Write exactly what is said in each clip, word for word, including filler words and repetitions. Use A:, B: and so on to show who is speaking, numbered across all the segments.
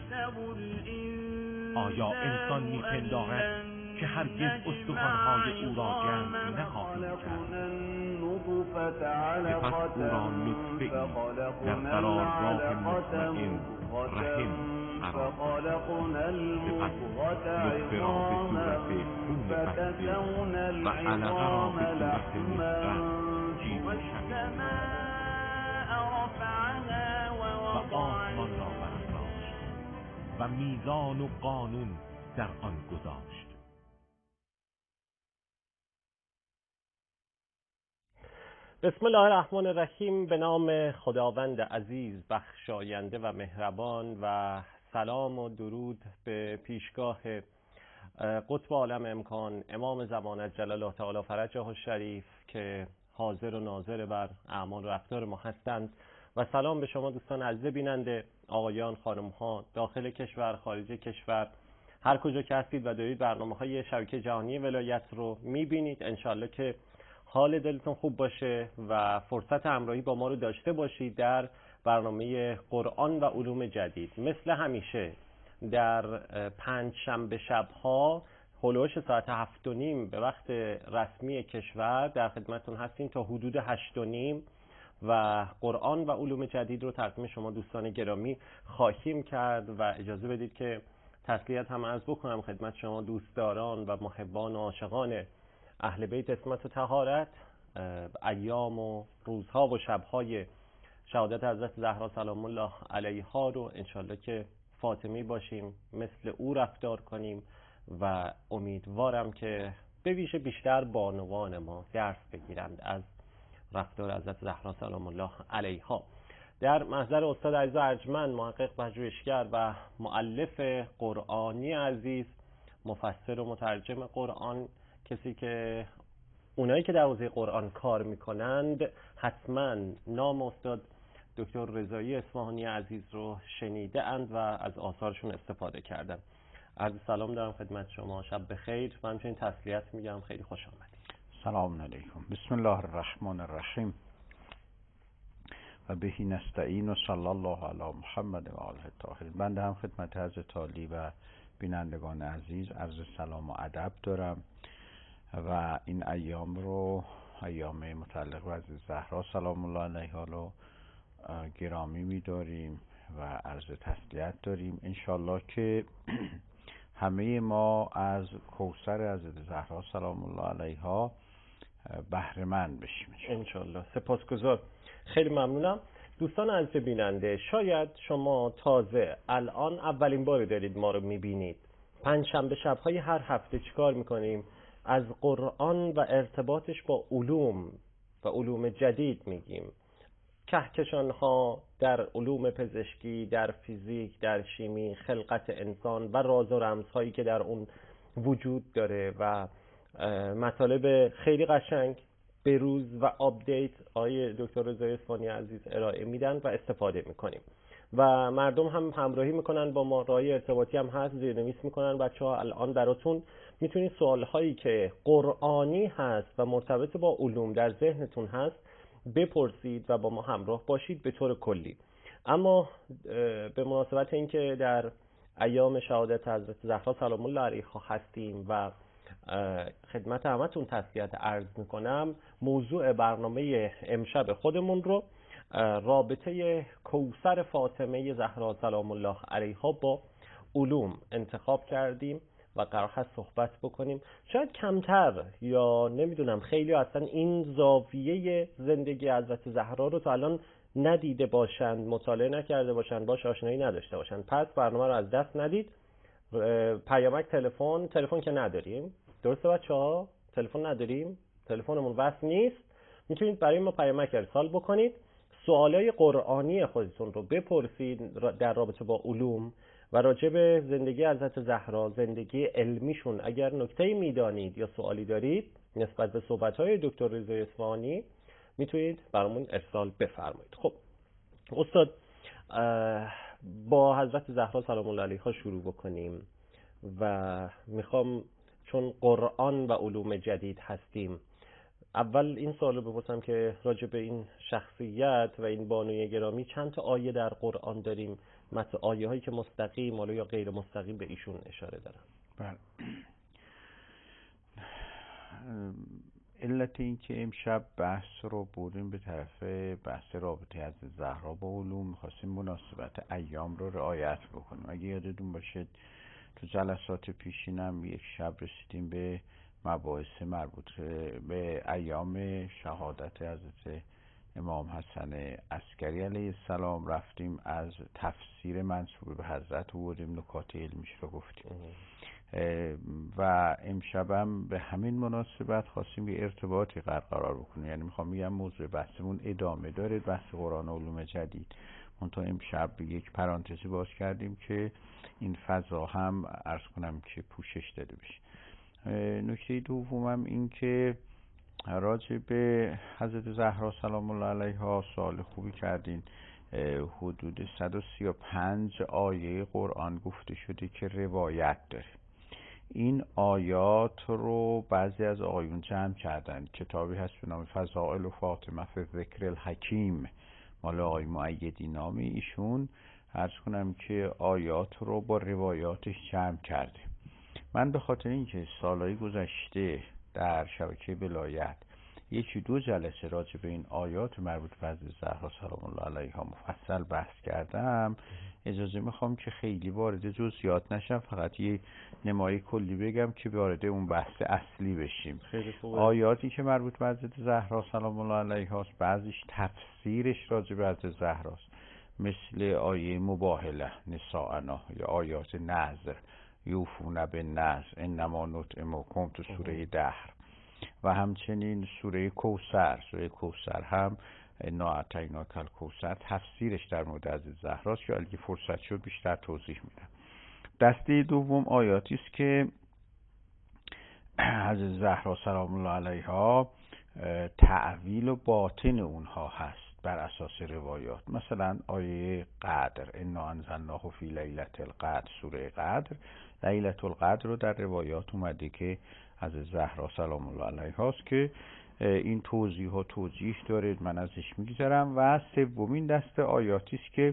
A: آیا انسان میپندارد که هرگز استخوان‌های او را جمع نخواهیم کرد؟ سپس او را نطفه‌ای در قرارگاه مطمئن رحم قرار داد. سپس نطفه را به صورت خون بسته و علقه را به صورت مضغ جیغ شوید و آسمان را برافراشت و میزان و قانون در آن گذاشت.
B: بسم الله الرحمن الرحیم. به نام خداوند عزیز بخشاینده و مهربان، و سلام و درود به پیشگاه قطب عالم امکان امام زمان عجل الله تعالی فرجه الشریف که حاضر و ناظر بر اعمال و رفتار ما هستند، و سلام به شما دوستان عزیز بیننده، آقایان، خانم‌ها، داخل کشور، خارج کشور، هر کجا که هستید و دارید برنامه‌های شبکه جهانی ولایت رو می‌بینید. انشالله که حال دلتون خوب باشه و فرصت همراهی با ما رو داشته باشید در برنامه قرآن و علوم جدید. مثل همیشه در پنج شنبه شب‌ها هلوش ساعت هفت و نیم به وقت رسمی کشور در خدمتتون هستیم تا حدود هشت و نیم، و قرآن و علوم جدید رو تقدیم شما دوستان گرامی خواهیم کرد. و اجازه بدید که تسلیت هم عرض بکنم خدمت شما دوستداران و محبان و عاشقان اهل بیت عصمت و طهارت. ایام و روزها و شبهای شهادت حضرت زهرا سلام الله علیها رو انشالله که فاطمی باشیم، مثل او رفتار کنیم، و امیدوارم که به ویژه بیشتر بانوان ما درس بگیرند از رفتار حضرت زهرا سلام الله علیها. در محضر استاد عزیز ارجمند، محقق پژوهشگر و مؤلف قرآنی عزیز، مفسر و مترجم قرآن، کسی که اونایی که در حوزه قرآن کار میکنند حتما نام استاد دکتر رضایی اصفهانی عزیز رو شنیده اند و از آثارشون استفاده کردن. عرض سلام دارم خدمت شما، شب بخیر و همچنین تسلیت میگم، خیلی خوش آمدید.
C: سلام علیکم. بسم الله الرحمن الرحیم و بهی نستعین و صلی الله علی محمد و آله الطاهرین. بنده هم خدمت حضرت عالی و بینندگان عزیز عرض سلام و ادب دارم و این ایام رو، ایام متعلق به حضرت زهرا سلام الله علیها رو گرامی می‌داریم و عرض تسلیت داریم. انشالله که همه ما از کوثر حضرت زهرا سلام الله علیها بهره مند بشیم
B: انشالله. سپاسگزار، خیلی ممنونم. دوستان عزیز بیننده، شاید شما تازه الان اولین بار دارید ما رو میبینید. پنج شنبه شب‌های هر هفته چیکار میکنیم؟ از قرآن و ارتباطش با علوم و علوم جدید میگیم. کهکشان‌ها در علوم پزشکی، در فیزیک، در شیمی، خلقت انسان و راز و رمزهایی که در اون وجود داره و مطالب خیلی قشنگ به روز و آپدیت آقای دکتر رضایی اصفهانی عزیز ارائه میدن و استفاده میکنیم و مردم هم همراهی میکنن با ما. راهی ارتباطی هم هست، زیرنویس میکنن بچه‌ها. الان براتون میتونید سوالهایی که قرآنی هست و مرتبط با علوم در ذهنتون هست بپرسید و با ما همراه باشید به طور کلی. اما به مناسبت اینکه در ایام شهادت حضرت زهرا سلام الله علیها هستیم و خدمت همتون تسلیت عرض میکنم، موضوع برنامه امشب خودمون رو رابطه کوثر فاطمه زهرا سلام الله علیها با علوم انتخاب کردیم و قرار هست صحبت بکنیم. شاید کمتر یا نمیدونم خیلی اصلا این زاویه زندگی حضرت زهرا رو تا الان ندیده باشند، مطالعه نکرده باشند، باش آشنایی نداشته باشند. پس برنامه رو از دست ندید. پیامک تلفن تلفن که نداریم، درسته بچه‌ها؟ تلفن نداریم، تلفنمون وصل نیست. میتونید برای ما پیامک ارسال بکنید، سوالای قرآنی خودتون رو بپرسید در رابطه با علوم و راجع به زندگی حضرت زهرا، زندگی علمیشون، اگر نکته‌ای میدانید یا سوالی دارید نسبت به صحبت‌های دکتر رضایی اصفهانی میتونید برامون ارسال بفرمایید. خب استاد، با حضرت زهرا سلام الله علیها شروع بکنیم و میخوام چون قرآن و علوم جدید هستیم اول این سوال رو بپرسم که راجع به این شخصیت و این بانوی گرامی چند تا آیه در قرآن داریم، مثل آیه هایی که مستقیم یا غیر مستقیم به ایشون اشاره دارن؟
C: بله. علت این که امشب بحث رو بردیم به طرف بحث رابطه از زهرا با علوم، می‌خواستیم مناسبت ایام رو رعایت بکنیم. اگه یادتون باشه تو جلسات پیشینم یک شب رسیدیم به مباحث مربوط به ایام شهادت حضرت امام حسن عسکری علیه السلام، رفتیم از تفسیر منسوب به حضرت بردیم، نکات علمیش رو گفتیم و امشبم به همین مناسبت خواستیم یه ارتباطی برقرار بکنیم. یعنی میخوام میگم موضوع بحثمون ادامه داره، بحث قرآن و علوم جدید، منتها امشب یک پرانتزی باز کردیم که این فضا هم عرض کنم که پوشش داده بشه. نکته دومم این که راجع به حضرت زهرا سلام الله علیها سوال خوبی کردین. حدود صد و سی و پنج آیه قرآن گفته شده که روایت داره. این آیات رو بعضی از آقایون جمع کردن، کتابی هست به نام فضائل و فاطمه فی ذکر الحکیم مال آقای مؤیدی نامی، ایشون عرض کنم که آیات رو با روایاتش جمع کرده. من به خاطر اینکه سالهای گذشته در شبکه ولایت یکی دو جلسه راجع به این آیات مربوط به حضرت زهرا سلام الله علیها مفصل بحث کردم، اجازه میخوام که خیلی وارد جزئیات نشم، فقط یه نمای کلی بگم که وارد اون بحث اصلی بشیم. آیاتی که مربوط به حضرت زهرا سلام الله علیها است، بعضیش تفسیرش راجع به حضرت زهرا است، مثل آیه مباهله نساءنا یا آیات نذر یوفون بالنذر انما نطعمکم تو سوره دهر و همچنین سوره کوثر. سوره کوثر هم انا اعطیناک الکوثر تفسیرش در مورد حضرت زهراست که اگه فرصت شد بیشتر توضیح میدم. دسته دوم آیاتی است که حضرت زهرا سلام الله علیها تعویل و باطن اونها هست بر اساس روایات. مثلا آیه قدر انا انزلناه فی لیلة القدر، سوره قدر، لیلة القدر رو در روایات اومده که حضرت زهرا سلام الله علیها است که این توضیح ها توضیح داره، من ازش میگذرم. و سومین دسته آیاتی است که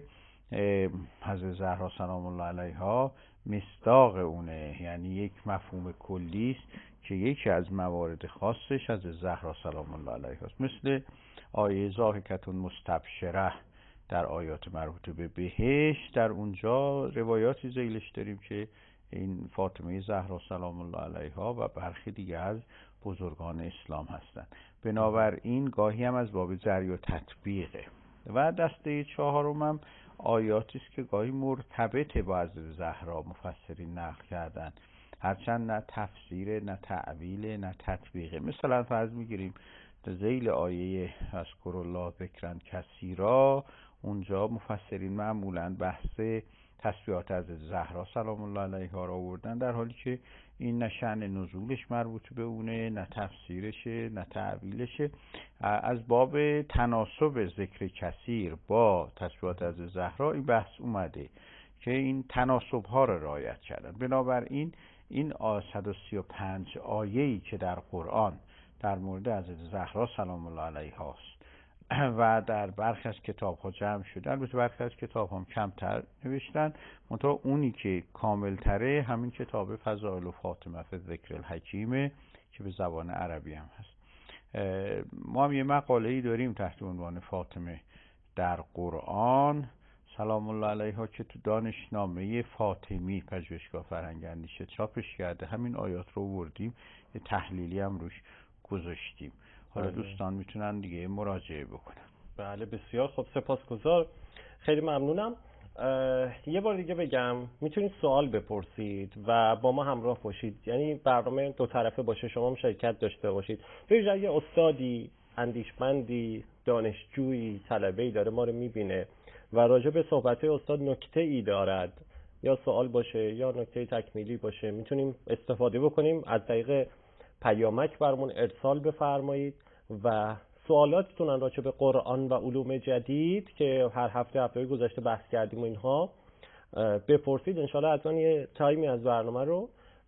C: حضرت زهرا سلام الله علیها مصداق اونه، یعنی یک مفهوم کلی است که یکی از موارد خاصش از زهرا سلام الله علیها است، مثل آیه ضاحکتون مستبشره در آیات مربوطه به بهشت. در اونجا روایاتی ذیلش داریم که این فاطمه زهرا سلام الله علیها و برخی دیگه از بزرگان اسلام هستند. بنابراین گاهی هم از باب جری و تطبیقه. و دسته چهارم هم آیاتی است که گاهی مرتبط با حضرت زهرا مفسرین نقل کردن، هرچند نه تفسیر نه تعویل نه تطبیقه. مثلا فرض میگیریم ذیل آیه اذکر الله ذکرا کثیرا، اونجا مفسرین معمولاً بحث تسبیحات از زهرا سلام الله علیها را آوردن، در حالی که این نه شأن نزولش مربوط به اونه، نه تفسیرشه، نه تعویلشه. از باب تناسب ذکر کثیر با تسبیحات از زهرا این بحث اومده که این تناسب ها را رعایت کردن. بنابراین این صد و سی و پنج آیه‌ای که در قرآن در مورد حضرت زهرا سلام الله علیها است و در برخی از کتاب ها جمع شده، البته برخی از کتاب ها هم کمتر نوشتن، منتها اونی که کامل تره همین کتاب فضائل و فاطمه فی ذکر الحکیمه که به زبان عربی هم هست. ما هم یه مقاله ای داریم تحت عنوان فاطمه در قرآن سلام الله علیها که تو دانشنامه فاطمی پژوهشگاه فرهنگ اندیشه چاپش کرده، همین آیات رو آوردیم، یه تحلیلی هم روش گذاشتیم. حالا دوستان میتونن دیگه مراجعه بکنن.
B: بله بسیار خب، سپاسگزار، خیلی ممنونم. یه بار دیگه بگم میتونید سوال بپرسید و با ما همراه باشید، یعنی برنامه دو طرفه باشه، شما هم شرکت داشته باشید. ببینید اگه استادی، اندیشمندی، دانشجویی، طلبه‌ای داره ما رو میبینه و راجع به صحبت‌های استاد نکته ای دارد، یا سوال باشه یا نکته تکمیلی باشه، میتونیم استفاده بکنیم. از طریق پیامک برامون ارسال بفرمایید و سوالاتتون راجع به قرآن و علوم جدید که هر هفته هفته گذشته بحث کردیم و اینها بپرسید. انشالله حتما یه تایمی از برنامه رو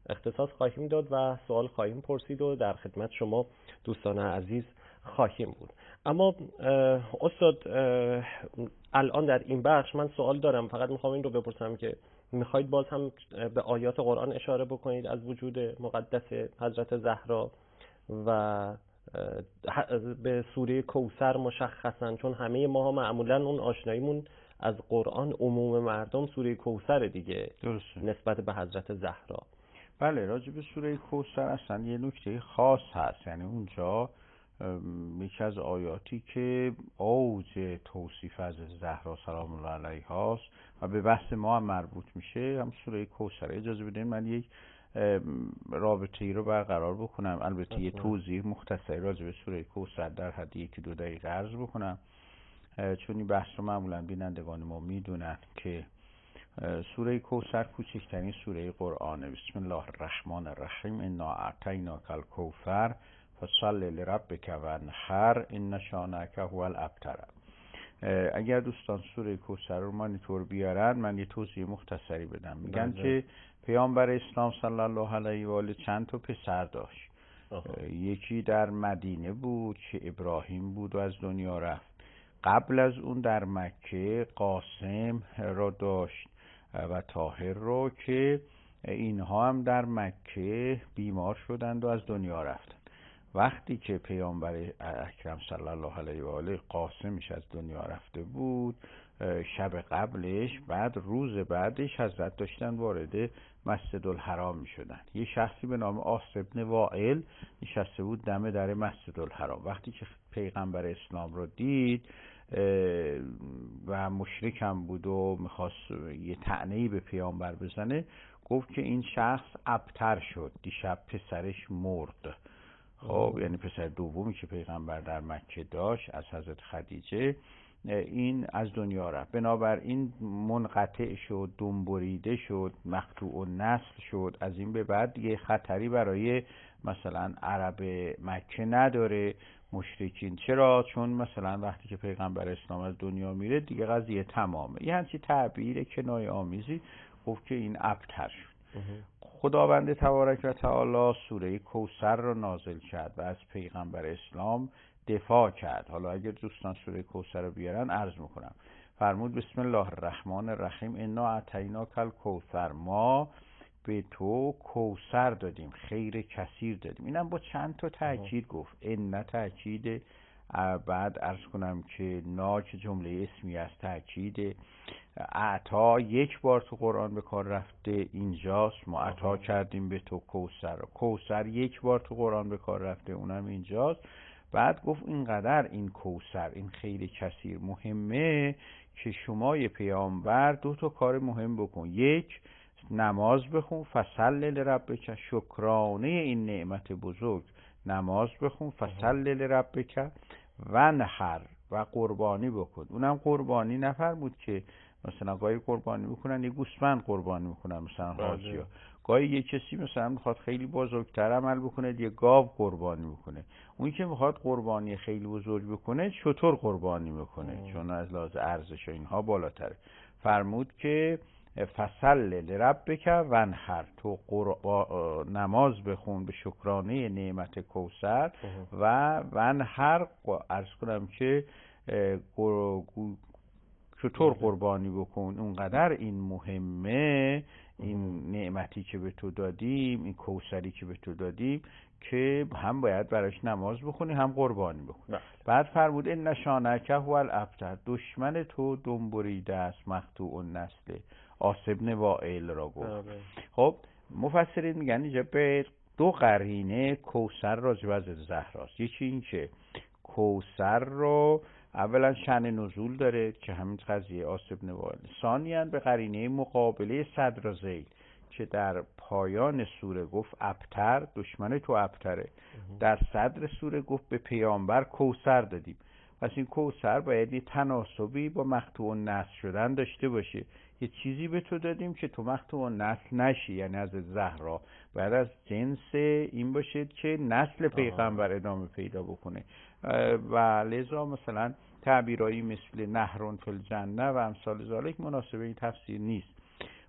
B: اختصاص خواهیم داد و سوال خواهیم پرسید و در خدمت شما دوستان عزیز خواهیم بود. اما استاد الان در این بخش من سوال دارم، فقط میخوام این رو بپرسم که میخواید باز هم به آیات قرآن اشاره بکنید از وجود مقدس حضرت زهرا و به سوره کوثر مشخصا، چون همه ما ها معمولا اون آشناییمون از قرآن عموم مردم سوره کوثر دیگه
C: درسته.
B: نسبت به حضرت زهرا.
C: بله، راجع به سوره کوثر اصلا یه نکته خاص هست، یعنی اونجا یکی از آیاتی که اوج توصیف از زهرا سلام الله علیها است و به بحث ما هم مربوط میشه، هم سوره کوثر. اجازه بدین من یک رابطه ای رو برقرار بکنم، البته یه توضیح مختصری راجع به سوره کوثر در حد یکی دو دقیقه عرض بکنم، چون این بحث رو معمولا بینندگان ما میدونن که سوره کوثر کوچکترین سوره قرآنه. بسم الله الرحمن الرحیم، انا اعطیناک الکوثر فصل لربک وانحر ان شانئک هو الابتر. اگر دوستان سوره کوثر رو مانیتور بیارن من یه توضیح مختصری بدم. میگن که پیامبر اسلام صلی الله علیه و آله چند تا پسر داشت. یکی در مدینه بود که ابراهیم بود و از دنیا رفت. قبل از اون در مکه قاسم را داشت و طاهر رو که اینها هم در مکه بیمار شدند و از دنیا رفتند. وقتی که پیامبر اکرم صلی الله علیه و آله قاسمش از دنیا رفته بود، شب قبلش بعد روز بعدش حضرت داشتن وارد مسجد الحرام می شدن. یه شخصی به نام آس ابن وائل نشسته بود دم در مسجد الحرام. وقتی که پیغمبر اسلام رو دید و مشرک هم بود و میخواست یه طعنه‌ای به پیامبر بزنه، گفت که این شخص ابتر شد، دیشب پسرش مرد. خب یعنی پسر دومی که پیغمبر در مکه داشت از حضرت خدیجه، این از دنیا رفت. بنابراین منقطع شد، دنبریده شد، مقطوع النسل شد. از این به بعد دیگه خطری برای مثلا عرب مکه نداره، مشرکین. چرا؟ چون مثلا وقتی که پیغمبر اسلام از دنیا میره دیگه قضیه تمامه. یه همچین تعبیر کنایه آمیزی گفت که این ابتر شد. خداوند تبارک و تعالی سوره کوثر را نازل کرد و از پیغمبر اسلام دفاع کرد. حالا اگر دوستان سوره کوثر رو بیارن عرض میکنم. فرمود بسم الله الرحمن الرحیم، انا اعطیناک الکوثر، ما به تو کوثر دادیم، خیر کثیر دادیم. اینم با چند تا تاکید گفت. ان تاکید، بعد عرض کنم که نا که جمله اسمی از تاکید. اعطا یک بار تو قرآن به کار رفته، اینجاست. ما عطا کردیم به تو کوثر. کوثر یک بار تو قرآن به کار رفته، اونم اینجاست. بعد گفت اینقدر این کوثر، این خیلی کثیر مهمه که شما یه پیامبر دو تا کار مهم بکن. یک، نماز بخون، فصل لربک، شکرانه این نعمت بزرگ. نماز بخون، فصل لربک وانحر، و قربانی بکن. اونم قربانی نفرمود که مثلا گاهی قربانی میکنن یه گوسفند قربانی میکنن مثلا حاجیا، گاهی یه کسی مثلا میخواد خیلی بزرگتر عمل بکنه یه گاو قربانی میکنه. اون که میخواد قربانی خیلی بزرگ بکنه شتر قربانی میکنه چون از لحاظ ارزش اینها بالاتره. فرمود که فصل لربک وانحر، تو نماز بخون به شکرانه نعمت کوثر و وانحر، عرض کنم که چطور قربانی بکن. اونقدر این مهمه، این نعمتی که به تو دادیم، این کوثری که به تو دادیم، که هم باید براش نماز بخونی هم قربانی بکنی. بعد فرمود ان شانئک هو الابتر، دشمن تو دنبریده است، مقطوع النسل. آس ابن وائل را گفت. خب مفسرین میگن اینجا به دو قرینه کوثر راجع به زهراست. یکی این که کوثر رو اولا شأن نزول داره که همین قضیه آس ابن وائل، ثانیاً به قرینه مقابله صدر ذیل که در پایان سوره گفت ابتر، دشمن تو ابتره، در صدر سوره گفت به پیامبر کوثر دادیم. پس این کوثر باید یه تناسبی با مقطوع النسل شدن داشته باشه. یه چیزی به تو دادیم که تو مقطوع نسل نشی، یعنی از زهرا باید از جنس این باشید که نسل پیغمبر ادامه پیدا بکنه. و لذا مثلا تعبیرایی مثل نهرون فی الجنه و امثال ذالک مناسب این تفسیر نیست.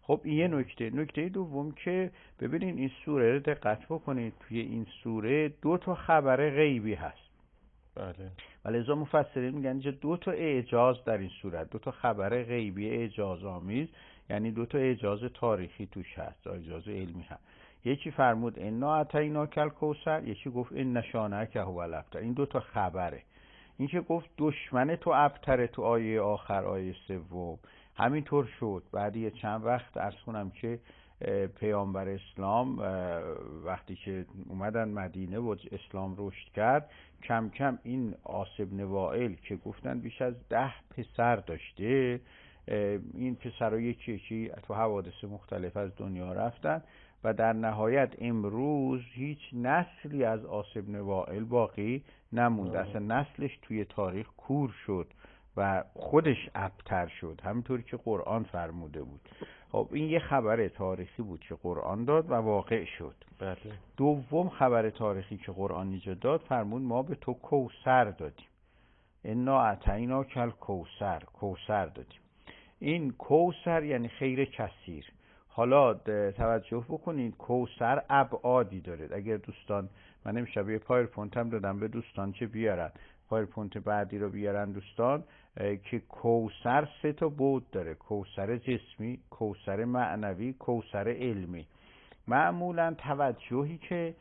C: خب این یه نکته. نکته دوم که ببینین این سوره رو دقت بکنید، توی این سوره دو تا خبر غیبی هست.
B: بله.
C: ولی ازا مفسرین میگن اینجا دو تا اعجاز در این صورت، دو تا خبر غیبی اعجاز آمیز، یعنی دو تا اعجاز تاریخی توش هست، اعجاز علمی هست. یکی فرمود انا اعطیناک الکوثر، یکی گفت ان شانئک هو الابتر. این دو تا خبره. این که گفت دشمن تو ابتره تو آیه آخر، آیه سوم، همینطور شد. بعد یه چند وقت عرض کنم که پیامبر اسلام وقتی که اومدن مدینه و اسلام رشد کرد، کم کم این عاص بن وائل که گفتن بیش از ده پسر داشته، این پسرها یکی یکی تو حوادث مختلف از دنیا رفتن و در نهایت امروز هیچ نسلی از عاص بن وائل باقی نموند. اصلا نسلش توی تاریخ کور شد و خودش ابتر شد، همینطوری که قرآن فرموده بود. خب این یه خبر تاریخی بود که قرآن داد و واقع شد.
B: بله.
C: دوم خبر تاریخی که قرآن اینجا داد، فرمود ما به تو کوثر دادیم، انا اعطیناک الکوثر، کوثر دادیم. این کوثر یعنی خیر کثیر. حالا توجه بکنید کوثر ابعادی داره. اگر دوستان، من امشب یه پاورپوینت هم دادم به دوستان که بیارن، پاورپوینت بعدی رو بیارن دوستان، که کوثر سه تا بعد داره: کوثر جسمی، کوثر معنوی، کوثر علمی. معمولا توجهی که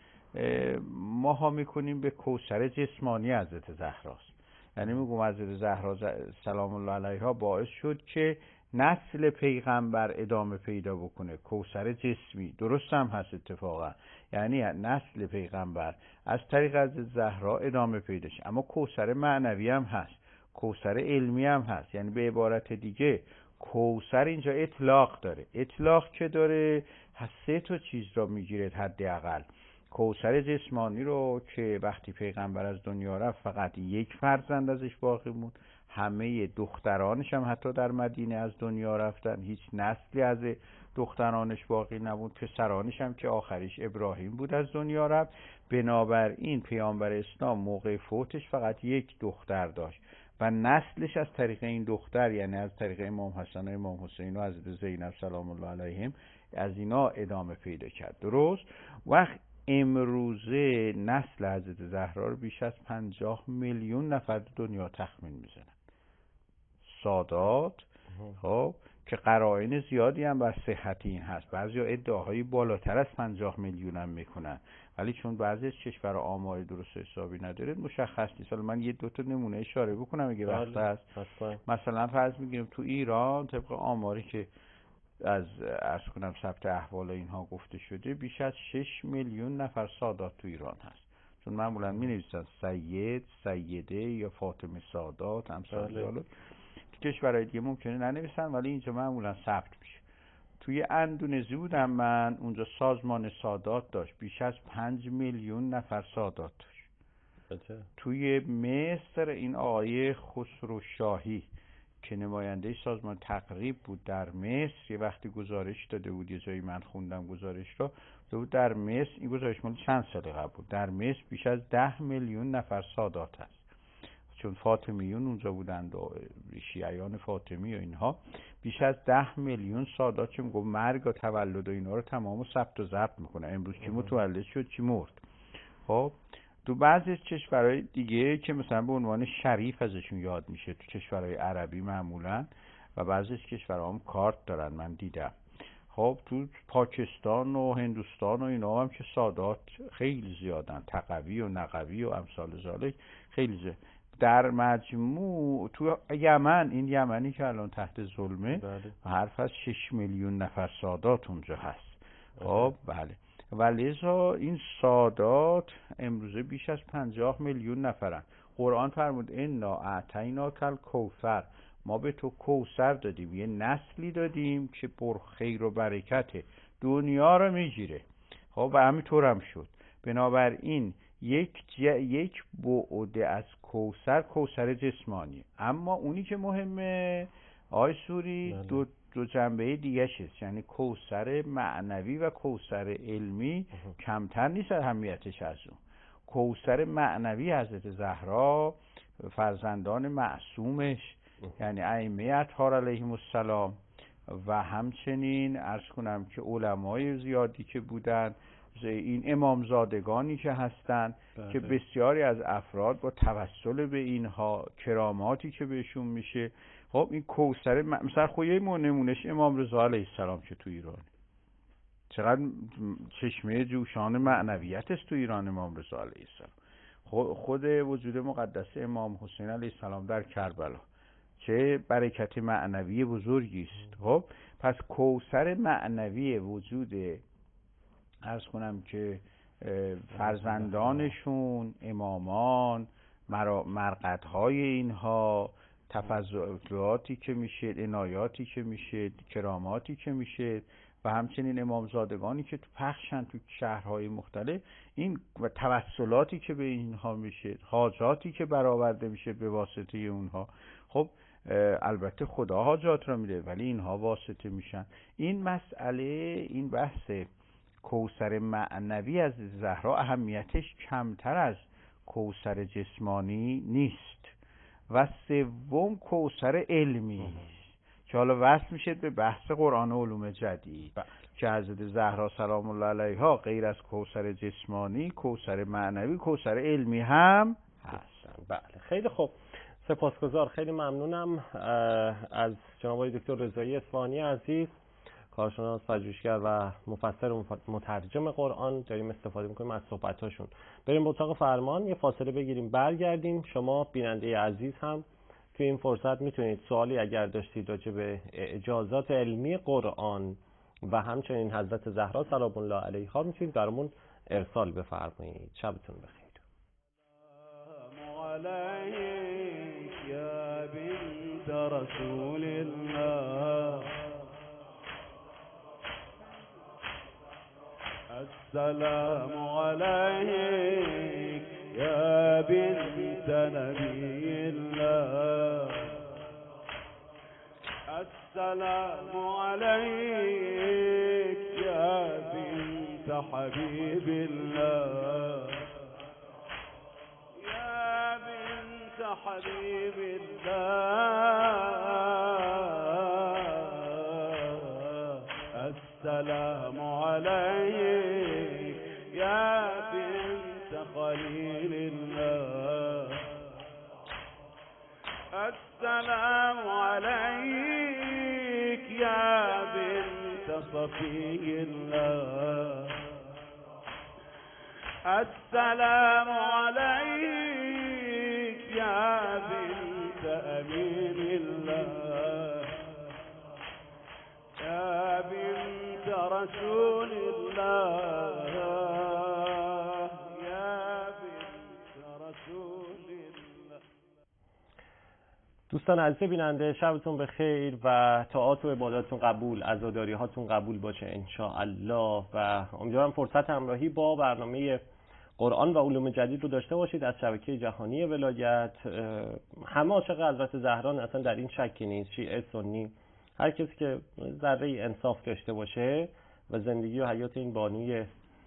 C: ماها میکنیم به کوثر جسمانی حضرت زهراست. یعنی میگم حضرت زهرا سلام الله علیها باعث شد که نسل پیغمبر ادامه پیدا بکنه. کوثر جسمی درست هم هست اتفاقا، یعنی نسل پیغمبر از طریق حضرت زهرا ادامه پیدا شه. اما کوثر معنوی هم هست، کوثر علمی هم هست. یعنی به عبارت دیگه کوثر اینجا اطلاق داره. اطلاق که داره سه تا چیز را میگیره حداقل. کوثر جسمانی رو که وقتی پیغمبر از دنیا رفت فقط یک فرزند ازش باقی موند، همه دخترانش هم حتی در مدینه از دنیا رفتن، هیچ نسلی از دخترانش باقی نبود. پسرانش هم که آخریش ابراهیم بود از دنیا رفت. بنابراین پیامبر اسلام موقع فوتش فقط یک دختر داشت و نسلش از طریق این دختر، یعنی از طریق امام حسن و امام حسین و حضرت زینب سلام الله علیهم، از اینا ادامه پیدا کرد. درست؟ وقت امروزه نسل حضرت زهرا رو بیش از پنجاه میلیون نفر دنیا تخمین میزنن. سادات خب که قرائن زیادی هم بر صحت این هست. بعضی ادعاهای بالاتر از پنجاه میلیون هم میکنن، ولی چون بعضی از کشورها آمار درست حسابی نداره مشخص نیست. حالا من یه دو تا نمونه اشاره بکنم اگه وقت هست. مثلا فرض میگیریم تو ایران طبق آماری که از عرض کنم ثبت احوال اینها گفته شده، بیش از شش میلیون نفر سادات تو ایران هست. چون معمولا می نویسن سید، سیده یا فاطمه سادات، امثال ذالک. تو کشورهای دیگه ممکنه ننویسن ولی اینجا معمولا ثبت میشه. توی اندونزی بودم من، اونجا سازمان سادات داشت بیش از پنج میلیون نفر سادات داشت. توی مصر این آقای خسرو شاهی که نماینده سازمان تقریب بود در مصر، یه وقتی گزارش داده بود، یه جایی من خوندم گزارش رو بود در مصر، این گزارش مال چند سال قبل بود، در مصر بیش از ده میلیون نفر سادات هست. چون فاطمیون اونجا بودند و شیعیان فاطمی و اینها، بیش از ده میلیون سادات که میگم مرگ و تولد و اینا رو تمام ثبت و ضبط میکنه، امروز کی متولد شد کی مرد. خب تو بعضی از کشورهای دیگه که مثلا به عنوان شریف ازشون یاد میشه، تو کشورهای عربی معمولا، و بعضی از کشورها هم کارت دارن من دیدم. خب تو پاکستان و هندوستان و اینا هم که سادات خیلی زیادن، تقوی و نقوی و امثال ذالک خیلی زیاد. در مجموع تو یمن، این یمنی که الان تحت ظلمه، حرف از شش میلیون نفر سادات اونجا هست. خب بله، ولذا این سادات امروزه بیش از پنجاه میلیون نفرن. قرآن فرمود انا اعطیناک الکوثر، ما به تو کوثر دادیم، یه نسلی دادیم که پر خیر و برکت دنیا رو میگیره. خب و همینطور هم شد. بنابراین یک ج... یک بعد از کوثر، کوثر جسمانی، اما اونی که مهمه آی سوری دو دو جنبه دیگه شست، یعنی کوثر معنوی و کوثر علمی کمتر نیست اهمیتش از اون. کوثر معنوی حضرت زهرا، فرزندان معصومش، یعنی ائمه اطهار علیهم السلام و همچنین عرض کنم که علمای زیادی که بودن، این امامزادگانی که هستند که بسیاری از افراد با توسل به اینها کراماتی که بهشون میشه. خب این کوثر مثلا خود یه نمونش امام رضا علیه السلام که تو ایران چقدر چشمه جوشان معنویت است تو ایران امام رضا علیه السلام. خود وجود مقدس امام حسین علیه السلام در کربلا چه برکت معنوی بزرگی است. خب پس کوثر معنوی وجود عرض کنم که فرزندانشون، امامان، مرقدهای اینها، تفضلاتی که میشه، عنایاتی که میشه، کراماتی که میشه و همچنین امامزادگانی که تو پخشن تو شهرهای مختلف، این و توسلاتی که به اینها میشه، حاجاتی که برآورده میشه به واسطه اونها. خب البته خدا حاجات را میده ولی اینها واسطه میشن. این مسئله، این بحث کوثر معنوی از زهرا اهمیتش کمتر از کوثر جسمانی نیست. و سوم کوثر علمی که حالا وصل میشه به بحث قرآن و علوم جدید که حضرت زهرا سلام الله علیها غیر از کوثر جسمانی، کوثر معنوی، کوثر علمی هم هستن.
B: بله خیلی خوب، سپاسگزار، خیلی ممنونم از جناب آقای دکتر رضایی اصفهانی عزیز، کارشناس، پژوهشگر و مفسر و مترجم قرآن. داریم استفاده میکنیم از صحبتاشون. بریم به اتاق فرمان، یه فاصله بگیریم، برگردیم. شما بیننده عزیز هم توی این فرصت میتونید سوالی اگر داشتید راجع به اجازات علمی قرآن و همچنین حضرت زهرا سلام الله علیها میتونید برامون ارسال بفرمایید. شبتون بخیر.
D: سلام علیک یا بنت رسول الله، السلام عليك يا بنت نبي الله، السلام عليك يا بنت حبيب الله، يا بنت حبيب الله، السلام عليك يا بنت خليل الله، السلام عليك يا بنت صفي الله، السلام عليك يا بنت أمين الله، يا بنت رسول الله، يا بنت رسول الله.
B: دوستان عزیز بیننده، شبتون بخیر و طاعات و عباداتتون قبول، عزاداری هاتون قبول باشه انشاءالله و امیدوارم فرصت همراهی با برنامه قرآن و علوم جدید رو داشته باشید از شبکه جهانی ولایت. همه عاشق حضرت زهرا، اصلا در این شکی نیست، شیعه، سنی، هر کسی که ذره انصاف داشته باشه و زندگی و حیات این بانوی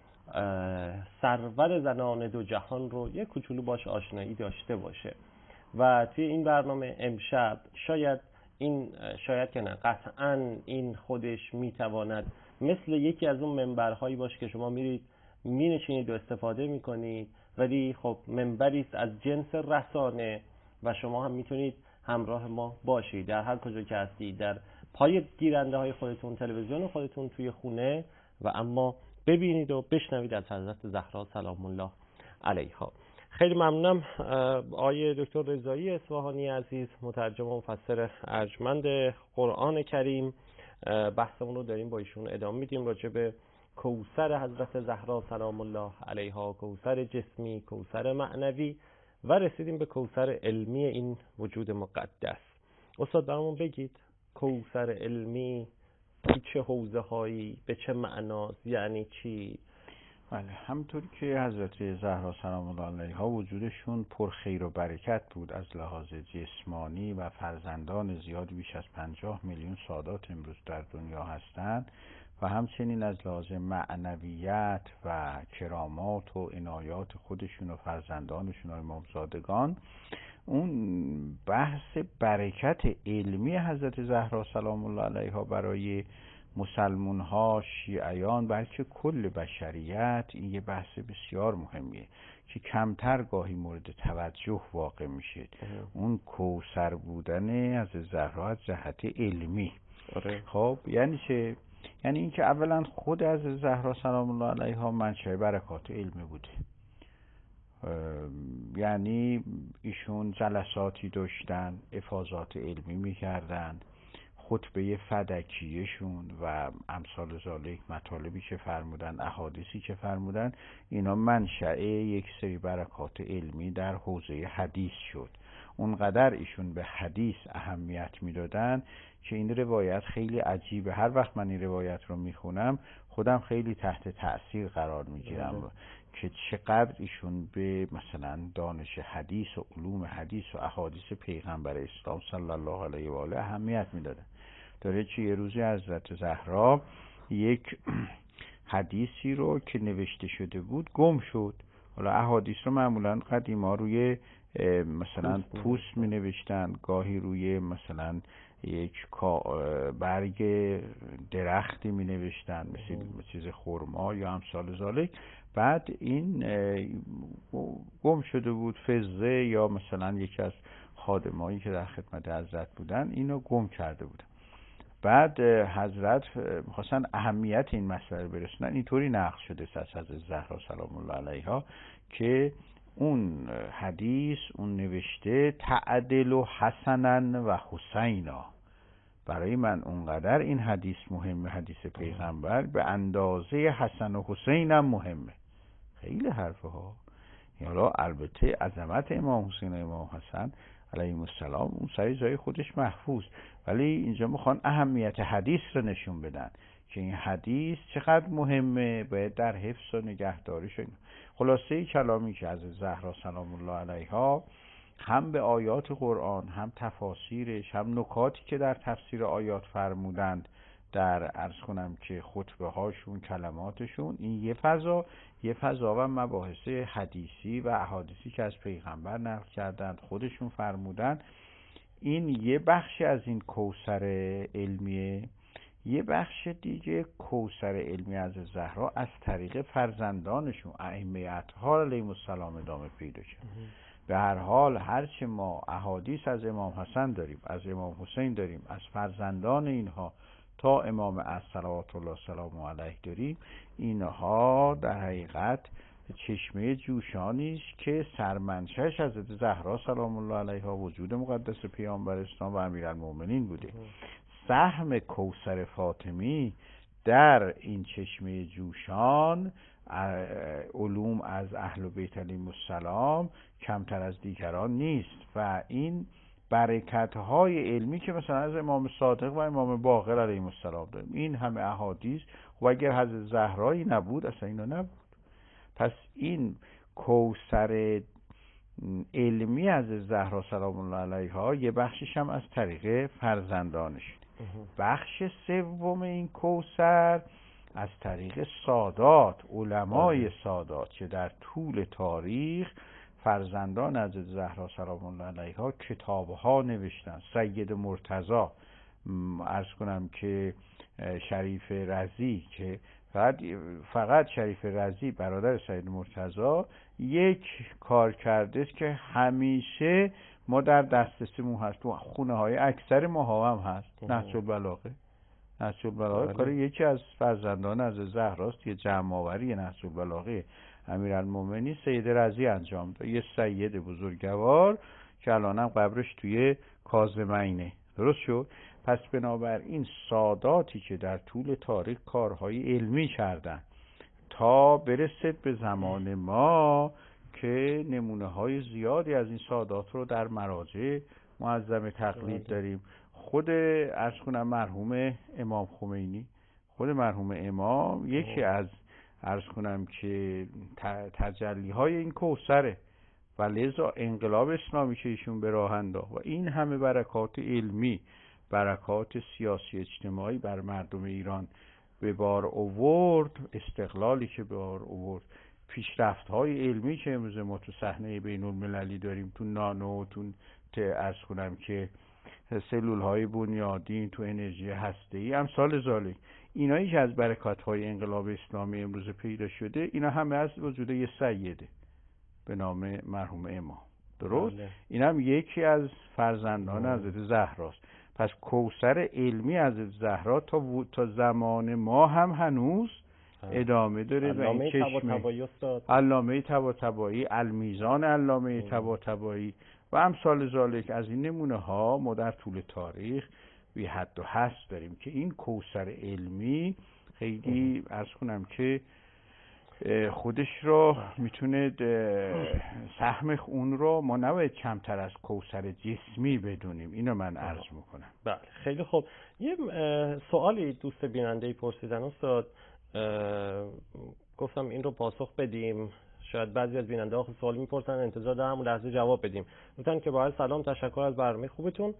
B: سرور زنان دو جهان رو یک کوچولو باش آشنایی داشته باشه. و توی این برنامه امشب شاید این شاید که نه قطعاً این خودش میتواند مثل یکی از اون منبرهایی باشه که شما میرید مینشینید و استفاده میکنید، ولی خب منبری است از جنس رسانه و شما هم میتونید همراه ما باشید در هر کجا که هستید، در پای گیرنده های خودتون، تلویزیون خودتون، توی خونه، و اما ببینید و بشنوید از حضرت زهرا سلام الله علیها. خیلی ممنونم آقای دکتر رضایی اصفهانی عزیز، مترجم و مفسر ارجمند قرآن کریم. بحثمون رو داریم با ایشون ادامه میدیم راجع به کوثر حضرت زهرا سلام الله علیها، کوثر جسمی، کوثر معنوی و رسیدیم به کوثر علمی این وجود مقدس. استاد برامون بگید کوثر علمی چه حوزه هایی، به چه معناست، یعنی چی؟
C: بله، همطور که حضرت زهرا سلام الله علیها وجودشون پر خیر و برکت بود از لحاظ جسمانی و فرزندان زیاد بیش از پنجاه میلیون سادات امروز در دنیا هستند و همچنین از لحاظ معنویت و کرامات و عنایات خودشون و فرزندانشون و امامزادگان اون بحث برکت علمی حضرت زهرا سلام الله علیها برای مسلمون ها، شیعیان، بلکه کل بشریت، این یه بحث بسیار مهمیه که کمتر گاهی مورد توجه واقع میشه. اون کوثر بودن از زهرا از جهت علمی.
B: آره.
C: خب یعنی چه؟ یعنی اینکه اولا خود از زهرا سلام الله علیها منشأ برکات علمی بوده. یعنی ایشون جلساتی داشتن، افاضات علمی میکردن، خطبه فدکیشون و امثال ذالک، مطالبی که فرمودن، احادیثی که فرمودن، اینا منشأ یک سری برکات علمی در حوزه حدیث شد. اونقدر ایشون به حدیث اهمیت میدادن که این روایت خیلی عجیبه. هر وقت من این روایت رو میخونم خودم خیلی تحت تأثیر قرار میگیرم که چقدر ایشون به مثلا دانش حدیث و علوم حدیث و احادیث پیغمبر اسلام صلی الله علیه و آله اهمیت میدادن. داره چه یه روزی حضرت زهرا یک حدیثی رو که نوشته شده بود گم شد. حالا احادیث رو معمولا قدیما روی مثلا پوست می نوشتن، گاهی روی مثلا یک برگ درختی می نوشتن، مثل چیز خرما یا امثال ذالک. بعد این گم شده بود، فزه یا مثلا یکی از خادمایی که در خدمت حضرت بودن اینو گم کرده بودن. بعد حضرت خواستن اهمیت این مسئله برسونن، اینطوری نقل شده از حضرت زهرا سلام الله علیها که اون حدیث، اون نوشته تعدل و حسنا و حسینا، برای من اونقدر این حدیث مهمه، حدیث پیغمبر، به اندازه حسن و حسین هم مهمه. خیلی حرفه ها. حالا البته عظمت امام حسین و امام حسن علیهم السلام اون سری جای خودش محفوظ، ولی اینجا میخوان اهمیت حدیث رو نشون بدن که این حدیث چقدر مهمه، باید در حفظ و نگهداری شد. خلاصه کلامی که از زهرا سلام الله علیها هم به آیات قرآن، هم تفاسیرش، هم نکاتی که در تفسیر آیات فرمودند، در عرض کنم که خطبه هاشون، کلماتشون، این یه فضا یه فضا و مباحث حدیثی و احادیثی که از پیغمبر نقل کردند، خودشون فرمودن، این یه بخشی از این کوثر علمیه. یه بخش دیگه کوثر علمی از زهرا از طریق فرزندانشون ائمه اطهار علیهم السلام ادامه پیدا کرد. به هر حال هرچه ما احادیث از امام حسن داریم، از امام حسین داریم، از فرزندان اینها تا امام عصر صلوات الله سلام علیه داریم، اینها در حقیقت چشمه جوشانی است که سرمنشأش از زهرا سلام الله علیها وجود مقدس پیامبر اسلام و امیرالمومنین بوده. سهم کوثر فاطمی در این چشمه جوشان علوم از اهل بیت علیهم السلام کمتر از دیگران نیست و این برکت‌های علمی که مثلا از امام صادق و امام باقر علیهم السلام داریم، این همه احادیث، و اگر حضرت زهرایی نبود اصلا اینا نبود. پس این کوثر علمی از زهرا سلام الله علیها یه بخشش هم از طریق فرزندانش. بخش سوم این کوثر از طریق سادات، علمای سادات که در طول تاریخ فرزندان از زهرا سلام الله علیها کتابها نوشتن. سید مرتضی، عرض کنم که شریف رضی، که فقط, فقط شریف رضی برادر سید مرتضی یک کار کرده است که همیشه ما در دسترسمون هست، تو خونه های اکثر ما هم هست، نهج البلاغه. نهج البلاغه کار یکی از فرزندان از زهراست، یه جمع آوری نهج البلاغه امیرالمومنین سید رضی انجام داد، یه سید بزرگوار که الانم قبرش توی کاظمینه. درست شد؟ پس بنابراین ساداتی که در طول تاریخ کارهای علمی کردن تا برسد به زمان ما که نمونه های زیادی از این سادات رو در مراجع معظم تقلید داریم. خود عرض کنم مرحوم امام خمینی، خود مرحوم امام یکی از عرض کنم که تجلی های این کوثره و لذا انقلاب اسلامی که ایشون به راه انداخت و این همه برکات علمی، برکات سیاسی اجتماعی بر مردم ایران به بار آورد، استقلالی که به بار آورد، پیشرفت های علمی که امروز ما تو صحنه بین المللی داریم، تو نانو، تو عرض کنم که سلول های بنیادین، تو انرژی هسته‌ای، امثال ذالک، اینایی که از برکات های انقلاب اسلامی امروز پیدا شده، اینا همه از وجود یه سیده به نام مرحوم امام. درست؟ بله. این هم یکی از فرزندان حضرت زهراست. پس کوثر علمی حضرت زهرا تا, و... تا زمان ما هم هنوز ادامه داره و این چشمه علامه طباطبایی، المیزان علامه طباطبایی و امثال ذالک، از این نمونه ها ما در طول تاریخ بی حد و حصر داریم که این کوثر علمی خیلی عرض کنم که خودش رو میتونه سهم اون رو ما نباید کمتر از کوثر جسمی بدونیم. اینو من عرض میکنم.
B: بله خیلی خوب. یه سوالی دوست بیننده پرسیدن استاد، گفتم این رو پاسخ بدیم، شاید بعضی از بیننده ها سوال میپرسن، انتظار دارم اون لحظه جواب بدیم. گفتن که با سلام، تشکر از برنامه خوبتون.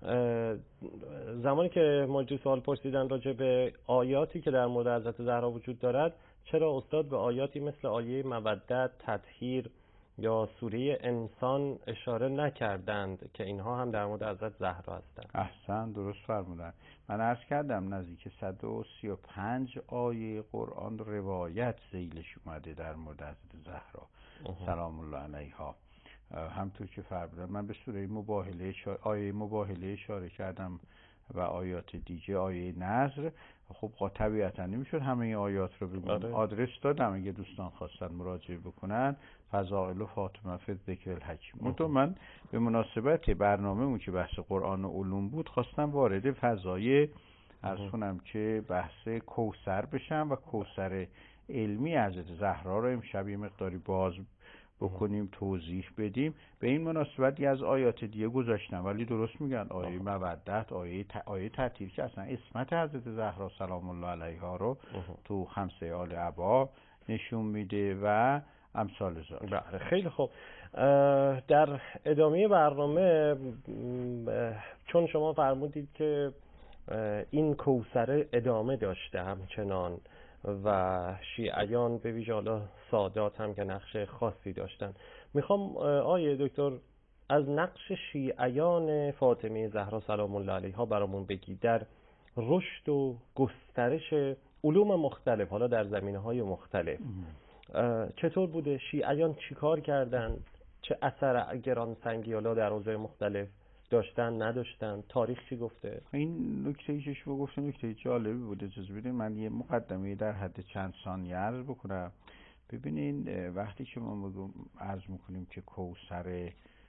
B: زمانی که موجود سوال پرسیدن راجع به آیاتی که در مورد حضرت زهرا وجود دارد، چرا استاد به آیاتی مثل آیه مودت، تطهیر یا سوره انسان اشاره نکردند که اینها هم در مورد حضرت زهرا هستند؟
C: احسن، درست فرمودن. من عرض کردم نزدیک صد و سی و پنج آیه قرآن روایت ذیلش اومده در مورد حضرت زهرا سلام الله علیها. همطور که فرمودن من به سوره مباهله شا... آیه مباهله اشاره کردم و آیات دیگه، آیه نصر. خب طبیعتا نمیشد همه آیات رو بگم. آدرس دادم اگه دوستان خواستن مراجعه بکنن، فضائل و فاطمه فی ذکر الحکیم. منتها من به مناسبت برنامه‌مون که بحث قرآن و علوم بود، خواستم وارد فضای عرض کنم که بحث کوثر بشم و کوثر علمی حضرت زهرا رو امشب یه مقداری باز بکنیم، توضیح بدیم. به این مناسبت از آیات دیگه گذاشتم، ولی درست میگن آیه مودت، آیه ت... آیه تطهیر که اصلا اسمت حضرت زهرا سلام الله علیها رو تو خمسه آل عبا نشون میده و امثال ذالک.
B: بله خیلی خوب. در ادامه برنامه چون شما فرمودید که این کوثر ادامه داشته همچنان و شیعیان به ویژه حالا سادات هم که نقش خاصی داشتن، میخوام آیه دکتر از نقش شیعیان فاطمه زهرا سلام الله علیها برامون بگی در رشد و گسترش علوم مختلف، حالا در زمینه‌های مختلف. چطور بوده؟ شیعیان چیکار کردن؟ چه اثر گرانسنگی حالا در حوزه مختلف داشتن نداشتن؟ تاریخ چی گفته؟
C: این نکته ایشش رو گفتم، نکته جالبی بوده. اجازه بدین من یه مقدمه در حد چند ثانیه عرض بکنم. ببینین وقتی که ما عرض میکنیم که کوثر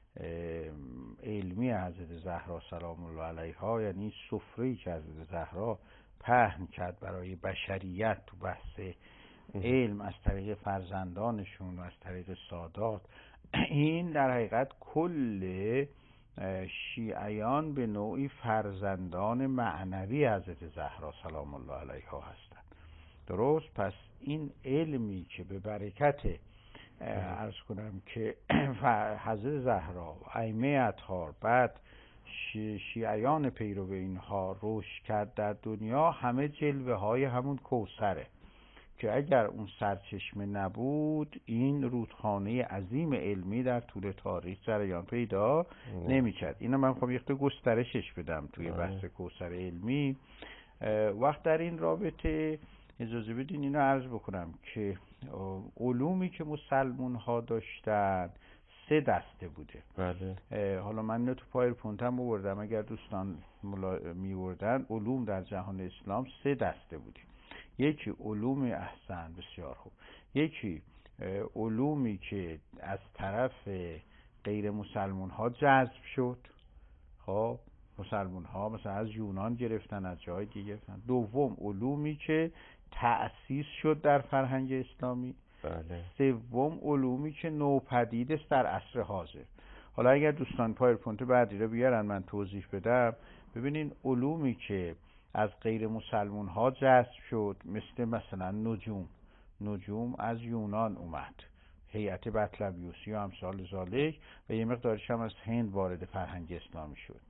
C: علمی حضرت زهرا سلام الله علیها، یعنی سفره‌ای که حضرت زهرا پهن کرد برای بشریت تو بحث علم از طریق فرزندانشون و از طریق سادات، این در حقیقت کل شیعیان به نوعی فرزندان معنوی حضرت زهرا سلام الله علیها هستند. درست؟ پس این علمی که به برکت عرض کنم که حضرت زهرا و ائمه اطهار بعد شیعیان پیرو اینها رشد کرد در دنیا، همه جلوه های همون کوثره که اگر اون سرچشمه نبود این رودخانه عظیم علمی در طول تاریخ جریان پیدا نمی‌کرد. اینو من خب یه گسترشش بدم توی بحث کوثر علمی. وقت در این رابطه اجازه بدین اینو عرض بکنم که علومی که مسلمون ها داشتن سه دسته بوده. بله. حالا من اینو تو پاورپوینتم آوردم، اگر دوستان می‌آوردن، علوم در جهان اسلام سه دسته بوده. یکی علوم احسن، بسیار خوب، یکی علومی که از طرف غیر مسلمون ها جذب شد، خب مسلمون ها مثلا از یونان گرفتن، از جای دیگه گرفتن. دوم علومی که تأسیس شد در فرهنگ اسلامی. بله. سوم علومی که نوپدید است در عصر حاضر. حالا اگر دوستان پاورپوینت بعدی رو بیارن من توضیح بدم. ببینین علومی که از غیر مسلمون ها جذب شد، مثل مثلا نجوم نجوم از یونان اومد، هیئت بطلمیوسی و امثال ذالک، و یه مقدارش هم از هند وارد فرهنگ اسلامی شد.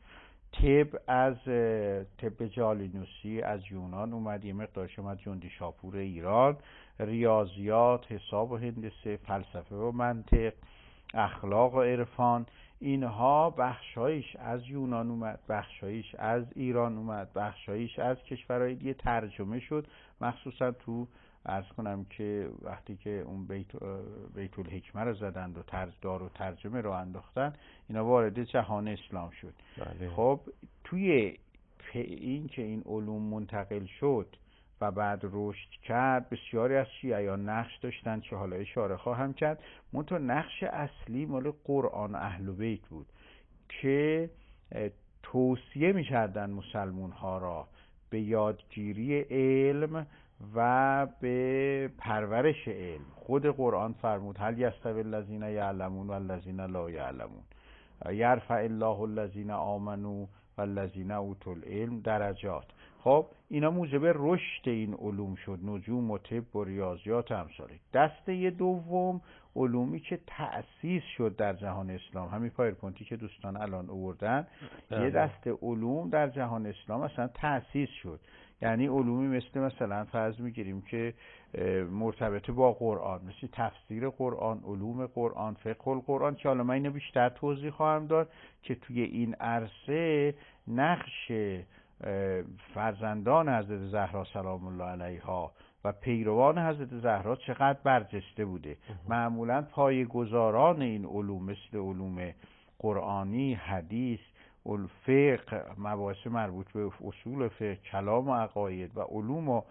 C: طب از طب جالینوسی از یونان اومد، یه مقدارش اومد جندی شاپور ایران، ریاضیات، حساب و هندسه، فلسفه و منطق، اخلاق و عرفان، اینها بخشایش از یونان اومد، بخشایش از ایران اومد، بخشایش از کشورهای دیگه ترجمه شد، مخصوصا تو عرض کنم که وقتی که اون بیت بیت الحکمه رو زدند و ترج دار و ترجمه رو انداختن، اینا وارد جهان اسلام شد.
B: بله.
C: خب توی این که این علوم منتقل شد و بعد رشد کرد، بسیاری از شیعیان نقش داشتن که حالا اشاره خواهم کرد، منتها نقش اصلی مال قرآن اهل بیت بود که توصیه می‌کردن مسلمان ها را به یادگیری علم و به پرورش علم. خود قرآن فرمود هل یستوی الذین یعلمون والذین لا یعلمون یرفع الله الذین آمنوا والذین اوتوا العلم درجات. خب اینا موجب رشد این علوم شد، نجوم و طب و ریاضیات امثال. دسته دوم علومی که تأسیس شد در جهان اسلام، همین پاورپوینتی که دوستان الان آوردن، یه دسته علوم در جهان اسلام اصلا تأسیس شد. یعنی علومی مثل مثلا فرض میگیریم که مرتبط با قرآن، مثل تفسیر قرآن، علوم قرآن، فقه القرآن، که حالا من اینو بیشتر توضیح خواهم داد که توی این عرصه نقش فرزندان حضرت زهرا سلام الله علیها و پیروان حضرت زهرا چقدر برجسته بوده. معمولا پایه‌گذاران این علوم مثل علوم قرآنی، حدیث، فقه، مباحث مربوط به اصول فقه، کلام و عقاید و علوم و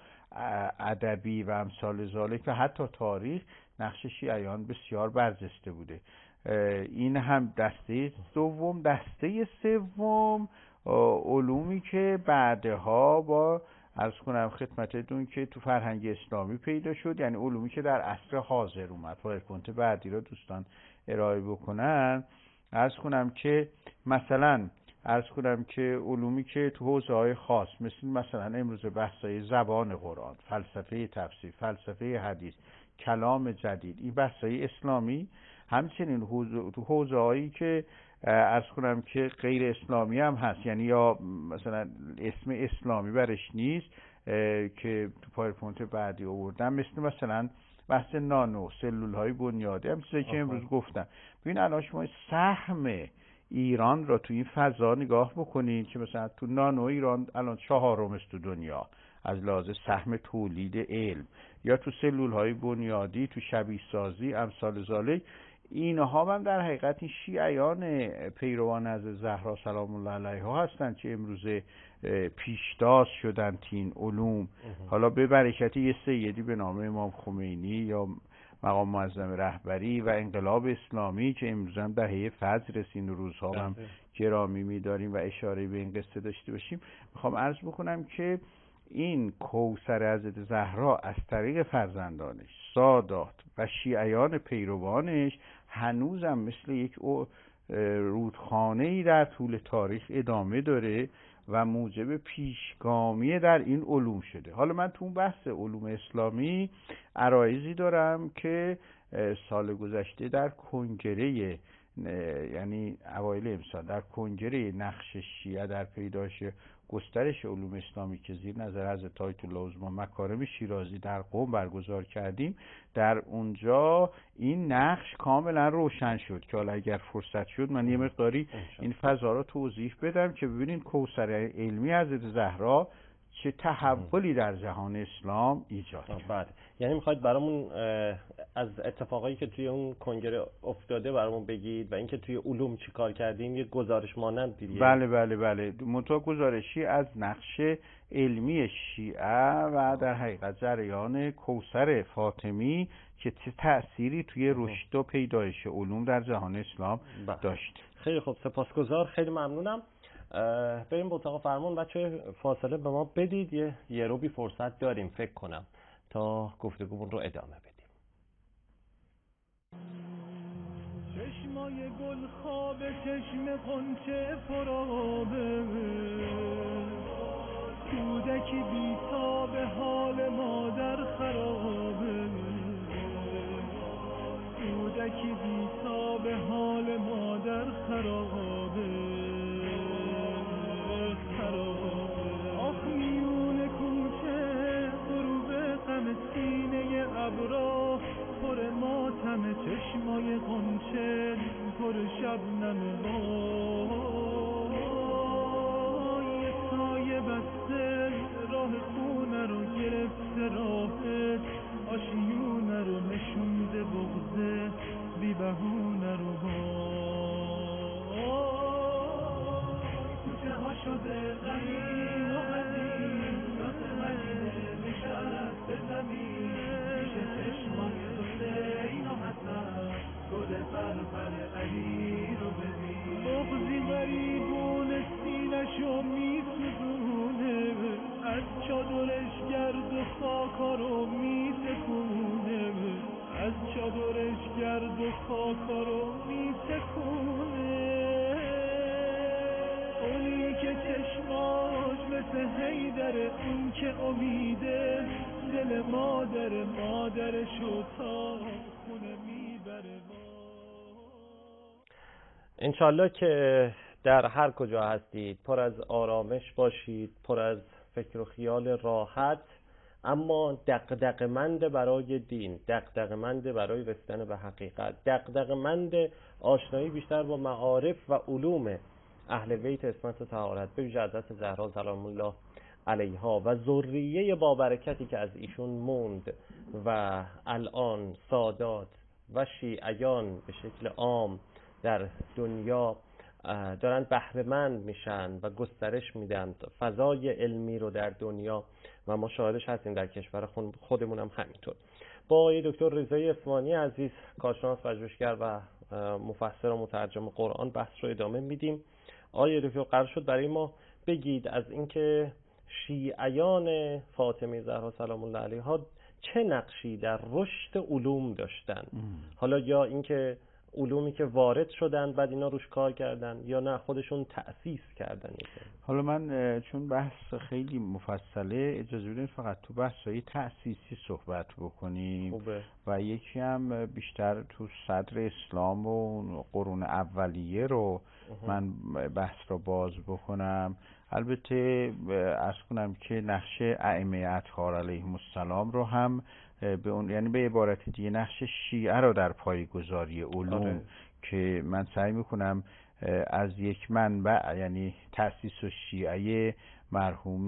C: ادبی و امثال ذالک و حتی تاریخ، نقش شیعیان بسیار برجسته بوده. این هم دسته دوم. دسته سوم علومی که بعدها با عرض کنم خدمتتون که تو فرهنگ اسلامی پیدا شد، یعنی علومی که در عصر حاضر اومد. پاورپوینت بعدی را دوستان ارائه بکنن. عرض کنم که مثلا عرض کنم که علومی که تو حوزه‌های خاص مثل مثلا امروز بحث‌های زبان قرآن، فلسفه تفسیر، فلسفه حدیث، کلام جدید، این بحث‌های اسلامی، همچنین تو حوزه‌هایی که عرض کنم که غیر اسلامی هم هست، یعنی یا مثلا اسم اسلامی برش نیست که تو پاورپوینت بعدی آوردم، مثل مثلا بحث نانو، سلول‌های بنیادی، هم چیزی که امروز گفتم. ببین الان شما سهم ایران را تو این فضا نگاه بکنید که مثلا تو نانو ایران الان چهارم است تو دنیا از لحاظ سهم تولید علم، یا تو سلول‌های بنیادی، تو شبیه سازی، امثال ذالک. اینها هم در حقیقت این شیعیان پیروان از زهرا سلام الله علیها هستند که امروز پیشتاز شدن تین علوم. حالا به برکت یه سیدی به نام امام خمینی یا مقام معظم رهبری و انقلاب اسلامی که امروز هم دهه فجر رسین، روزها هم گرامی می‌داریم و اشاره به این قصه داشته باشیم، میخوام عرض بکنم که این کوثر حضرت زهرا از طریق فرزندانش، سادات و شیعیان پیروانش هنوزم مثل یک رودخانه‌ای در طول تاریخ ادامه داره و موجب پیشگامی در این علوم شده. حالا من تو اون بحث علوم اسلامی عرایضی دارم که سال گذشته در کنگره، یعنی اوایل امسال در کنگره نقش شیعه در پیدایش گسترش علوم اسلامی که زیر نظر حضرت آیت الله عظما مکارم شیرازی در قم برگزار کردیم، در اونجا این نقش کاملا روشن شد که حالا اگر فرصت شد من یه مقداری این فضا رو توضیح بدم که ببینین کوثر علمی حضرت زهرا چه تحولی در جهان اسلام ایجاد کرد.
B: بله، یعنی میخواید برامون از اتفاقایی که توی اون کنگره افتاده برامون بگید و اینکه توی علوم چی کار کردیم، یه گزارش مانند دیگه.
C: بله بله بله منتها گزارشی از نقش علمی شیعه و در حقیقت جریان کوثر فاطمی که چه تأثیری توی رشد و پیدایش علوم در جهان اسلام داشت.
B: خیلی خوب، سپاسگزار، خیلی ممنونم. بریم به اتاق فرمان. بچه فاصله به ما بدید، یه یه روبی فرصت داریم فکر کنم تا گفتگومون رو ادامه بدیم.
D: چشمای گل خواب چشم قنچه فرابه، کودکی بی‌تاب حال مادر خرابه، کودکی بی‌تاب حال مادر خرابه. استراحت آشیونه رو نشونده بغزه بی بهونه رو کوچه ها شده غمین و قدیم راست مدینه نشسته زمین میشه چشمای حسین و حسن گل فرفر علی رو ببین بغزی غریبون سینشو میسوزونه از چادرش گرد و خاکا رو میتکونه از چادرش گرد و خاکا رو میتکونه اونی که چشماش مثل حیدره اون که امیده دل مادر مادرشو تا خونه میبره
B: انشالله که در هر کجا هستید پر از آرامش باشید، پر از فکر و خیال راحت، اما دغدغه‌مند برای دین، دغدغه‌مند برای رسیدن به حقیقت، دغدغه‌مند آشنایی بیشتر با معارف و علوم اهل بیت عصمت و طهارت، به ویژه حضرت زهرا سلام الله علیها و ذریه با برکتی که از ایشون موند و الان سادات و شیعیان به شکل عام در دنیا دارن بهره‌مند میشن و گسترش میدن فضای علمی رو در دنیا و ما شاهدش هستیم در کشور خودمون هم همینطور. با آقای دکتر رضایی عثمانی عزیز کارشناس پژوهشگر و مفسر و مترجم قرآن بحث رو ادامه میدیم. آقای دکتر قرار شد برای ما بگید از اینکه شیعیان فاطمه زهرا سلام الله علیها چه نقشی در رشد علوم داشتن، حالا یا اینکه علومی که وارد شدن بعد اینا روش کار کردن یا نه خودشون تأسیس کردن.
C: حالا من چون بحث خیلی مفصله اجازه بدید فقط تو بحث‌های تأسیسی صحبت بکنیم. خوبه. و یکی هم بیشتر تو صدر اسلام و قرون اولیه رو من بحث رو باز بکنم. البته عرض کنم که نقش ائمه اطهار علیهم السلام رو هم به اون، یعنی به عبارت دیگه نقش شیعه رو در پایه‌گذاری علوم آره. که من سعی میکنم از یک منبع، یعنی تأسیس و شیعه مرحوم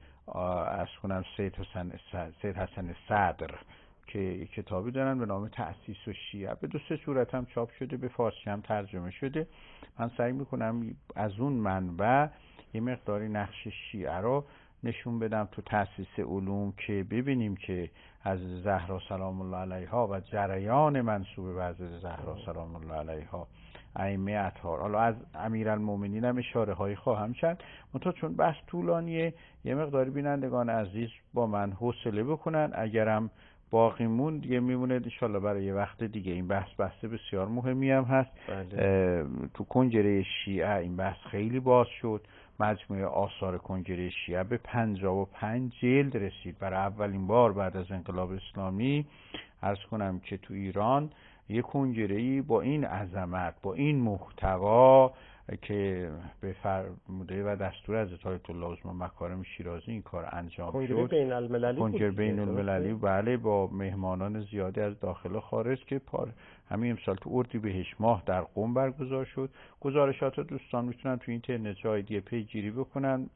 C: عرض کنم سید حسن سید حسن صدر که کتابی دارن به نام تأسیس و شیعه، به دو سه صورت هم چاپ شده، به فارسی هم ترجمه شده. من سعی میکنم از اون منبع یه مقداری نقش شیعه رو نشون بدم تو تأسیس علوم که ببینیم که از زهرا سلام الله علیها و جریان منسوب به حضرت زهرا سلام الله علیها ائمه اطهار، حالا از امیرالمومنین هم اشاره هایی خواهم کرد، منتها چون بحث طولانیه یه مقداری بینندگان عزیز با من حوصله بکنن، اگرم باقی موند یه میمونه انشالله برای یه وقت دیگه. این بحث بحث بسیار مهمی هم هست. بله. تو کنجره شیعه این بحث خیلی باز شد، مجموعه آثار کنجره شیعه به پنجاه و پنج جلد رسید. برای اولین بار بعد از انقلاب اسلامی عرض کنم که تو ایران یک کنجره‌ای با این عظمت، با این محتوا که به فرموده و دستور از آیت الله عظمی مکارم شیرازی این کار انجام
B: کنجره
C: شد.
B: بین المللی
C: کنجره بین المللی بله، با مهمانان زیادی از داخل و خارج که پار همین امسال تو اردیبهشت ماه در قم برگزار شد. گزارشات دوستان میتونن تو اینترنت جای دیگه پیگیری بکنن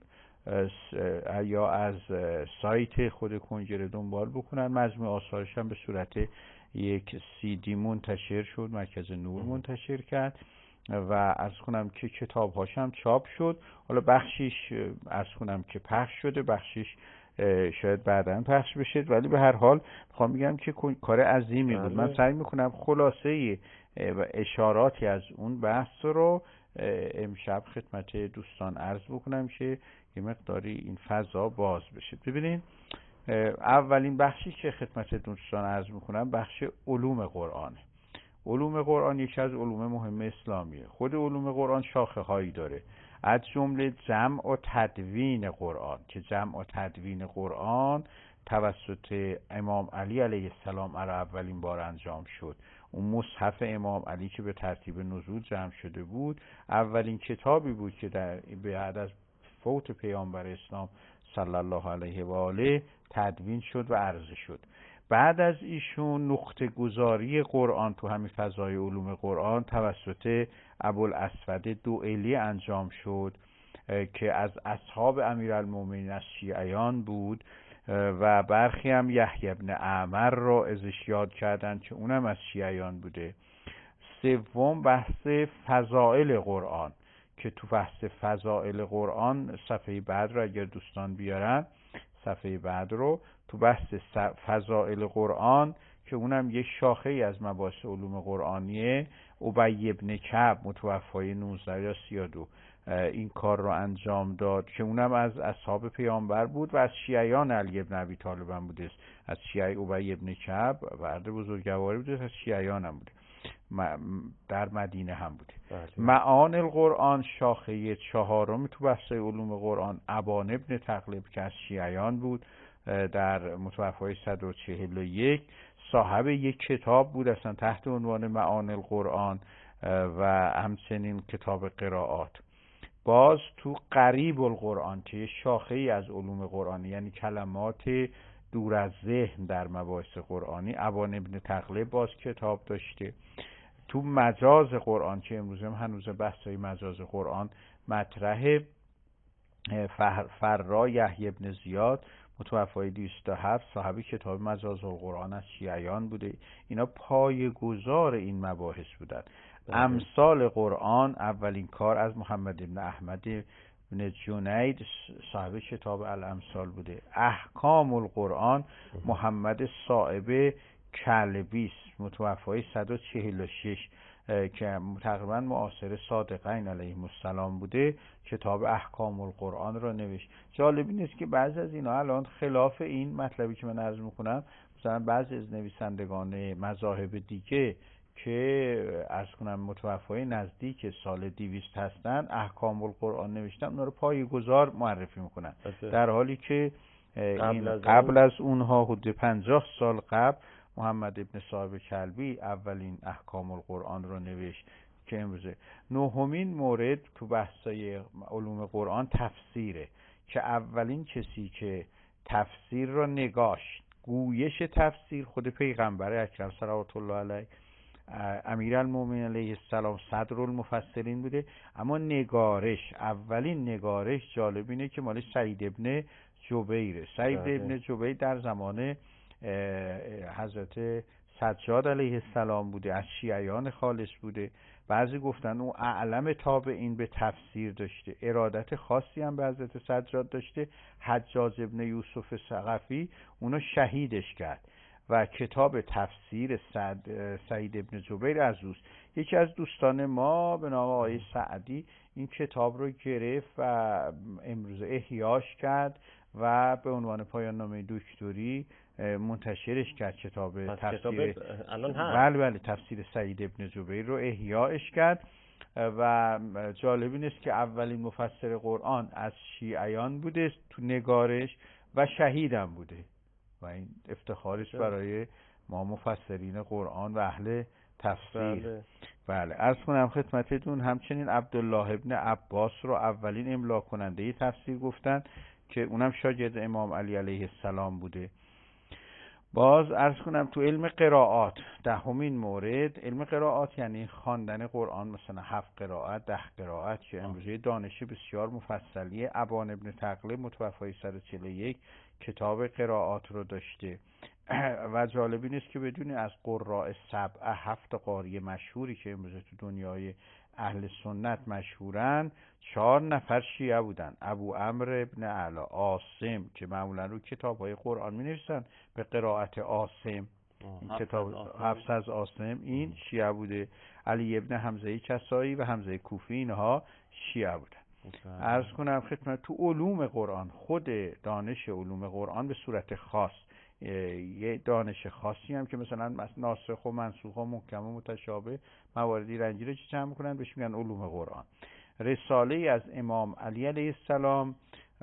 C: یا از سایت خود کنجره دنبال بکنن. مجموعه آثارش هم به صورت یک سی دی منتشر شد، مرکز نور منتشر کرد و عرض کنم که کتاب هاش هم چاپ شد. حالا بخشیش عرض کنم که پخش شده، بخشیش شاید بعداً پخش بشه، ولی به هر حال میخوام بگم که کار عظیمی بود. من سعی میکنم خلاصه اشاراتی از اون بحث رو امشب خدمت دوستان عرض بکنم که یه مقداری این فضا باز بشه. ببینید اولین بخشی که خدمت دوستان عرض میکنم بخش علوم قرآنه. علوم قرآن یکی از علوم مهم اسلامیه. خود علوم قرآن شاخه هایی داره، از جمله جمع و تدوین قرآن که جمع و تدوین قرآن توسط امام علی علیه السلام برای اولین بار انجام شد. اون مصحف امام علی که به ترتیب نزول جمع شده بود اولین کتابی بود که در بعد از فوت پیامبر اسلام صلی الله علیه و آله تدوین شد و عرضه شد. بعد از ایشون نقطه گذاری قرآن تو همین فضای علوم قرآن توسط ابوالاسود دوئلی انجام شد که از اصحاب امیرالمومنین از شیعیان بود و برخی هم یحیی ابن اعمر رو ازش یاد کردن که اونم از شیعیان بوده. سوم بحث فضائل قرآن که تو بحث فضائل قرآن صفحه بعد رو اگر دوستان بیارن، صفحه بعد رو تو بحث فضائل قرآن که اونم یک شاخه ای از مباحث علوم قرآنیه، ابی بن کعب متوفای نوزده یا سی و دو این کار رو انجام داد که اونم از اصحاب پیامبر بود و از شیعیان علی بن ابی طالب هم بوده، از شیعی ابی بن کعب فرد بزرگواری بوده، از شیعیان هم بوده، در مدینه هم بوده. معان القرآن شاخه چهارم تو بحث علوم قرآن ابان ابن تغلب که از شیعیان بود، در متوفای صد و چهل و یک صاحب یک کتاب بود اصلا تحت عنوان معان القرآن و همچنین کتاب قرائات. باز تو قریب القرآن که شاخه ای از علوم قرآنی یعنی کلمات دور از ذهن در مباحث قرآنی، ابان ابن تغلب باز کتاب داشته. تو مجاز قرآن که امروز هم هنوز بحثای مجاز قرآن مطرح، فرا یحیی ابن زیاد متوفای دویست و هفت صاحب کتاب مجاز القرآن از شیعیان بوده. اینا پایه‌گذار این مباحث بودن. امثال قرآن اولین کار از محمد ابن احمد ابن جنید صاحب کتاب الامثال بوده. احکام القرآن محمد صائب کلبی متوفای صد و چهل و شش که تقریبا معاصر صادقین علیهم السلام بوده، کتاب احکام القرآن را نوشت. جالب این است که بعضی از اینا الان خلاف این مطلبی که من عرض میکنم، مثلا بعضی از نویسندگان مذاهب دیگه که از کنم متوفای نزدیک سال دویست هستن احکام القرآن نوشتن، اونا رو پایه‌گذار معرفی میکنن، در حالی که این قبل از اونها حدود پنجاه سال قبل محمد ابن صاحب کلبی اولین احکام القرآن رو نوشت که امروزه. نهمین مورد تو بحثای علوم قرآن تفسیره که اولین کسی که تفسیر رو نگاشت، گویش تفسیر، خود پیغمبر اکرم صلوات الله علیه، امیرالمومنین علیه السلام صدر المفسرین بوده. اما نگارش، اولین نگارش جالب اینه که مال سعید ابن جبیره. سعید ابن جبیر در زمان حضرت سجاد علیه السلام بوده، از شیعیان خالص بوده. بعضی گفتن او اعلم تابعین به تفسیر داشته، ارادت خاصی هم به حضرت سجاد داشته. حجاج ابن یوسف ثقفی اونو شهیدش کرد و کتاب تفسیر سعید ابن جبیر از اوست. یکی از دوستان ما به نام آقای سعدی این کتاب رو گرفت و امروز احیاش کرد و به عنوان پایان نامه دکتری منتشرش کرد. کتاب تفسیر
B: الان هست.
C: بله بله تفسیر سعید ابن جبیر رو احیاش کرد و جالب این است که اولین مفسر قرآن از شیعیان بوده تو نگارش و شهیدم بوده و این افتخارش برای ما مفسرین قرآن و اهل تفسیر. بله, بله. عرض کنم خدمتتون همچنین عبدالله ابن عباس رو اولین املا کننده تفسیر گفتن که اونم شاگرد امام علی علیه السلام بوده. باز عرض کنم تو علم قرائات دهمین مورد، علم قرائات یعنی خواندن قرآن، مثلا هفت قرائت، ده قرائت که امروزه دانش بسیار مفصلیه. ابان ابن تغلب متوفای صد و چهل و یک کتاب قرائات رو داشته و جالب این است که بدونی از قراء سبعه، هفت قاری مشهوری که امروزه تو دنیای اهل سنت مشهورن، چهار نفر شیعه بودن. ابو عمرو ابن علا، عاصم که معمولا رو کتاب‌های قرآن می‌نویسن به قرائت عاصم، این کتاب حفص از عاصم این شیعه بوده. علی ابن حمزه کسایی و حمزه کوفی اینها شیعه بودن. عرض کنم خدمت تو علوم قرآن، خود دانش علوم قرآن به صورت خاص یه دانش خاصی هم که مثلا ناسخ و منسوخ و محکم و متشابه مواردی رنجی رو جمع میکنن بهش میگن علوم قرآن. رساله از امام علی علیه السلام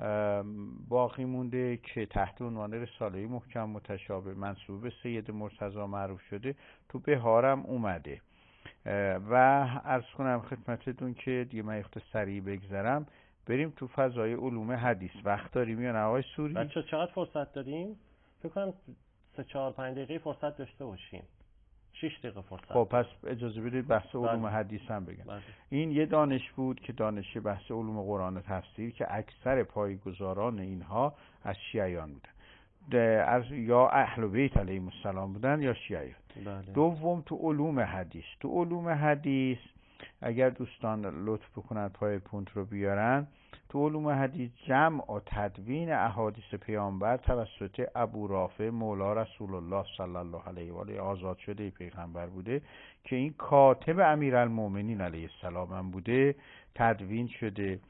C: باقی مونده که تحت عنوان رساله محکم متشابه منسوب به سید مرتضی معروف شده، تو بهارم اومده. و عرض کنم خدمتتون که دیگه من اختصاری بگذرم، بریم تو فضای علوم حدیث. وقت داریم یا نه آقای سوری؟
B: بچه چقدر فرصت داریم؟ فکر کنم سه چهار پنج دقیقه فرصت داشته باشیم. شش دقیقه فرصت.
C: خب پس اجازه بدید بحث علوم
B: بله.
C: حدیث هم بگم.
B: بله.
C: این یه دانش بود که دانش بحث علوم قرآن و تفسیر که اکثر پایه‌گذاران اینها از شیعیان بودن. از یا اهل بیت علیهم السلام بودن یا شیعه.
B: بله.
C: دوم تو علوم حدیث، تو علوم حدیث اگر دوستان لطف بکنن پای پونت رو بیارن، تو علوم حدیث جمع و تدوین احادیث پیامبر توسط ابو رافع مولا رسول الله صلی الله علیه و آله آزاد شده پیغمبر بوده که این کاتب امیرالمومنین علیه السلام هم بوده، تدوین شده.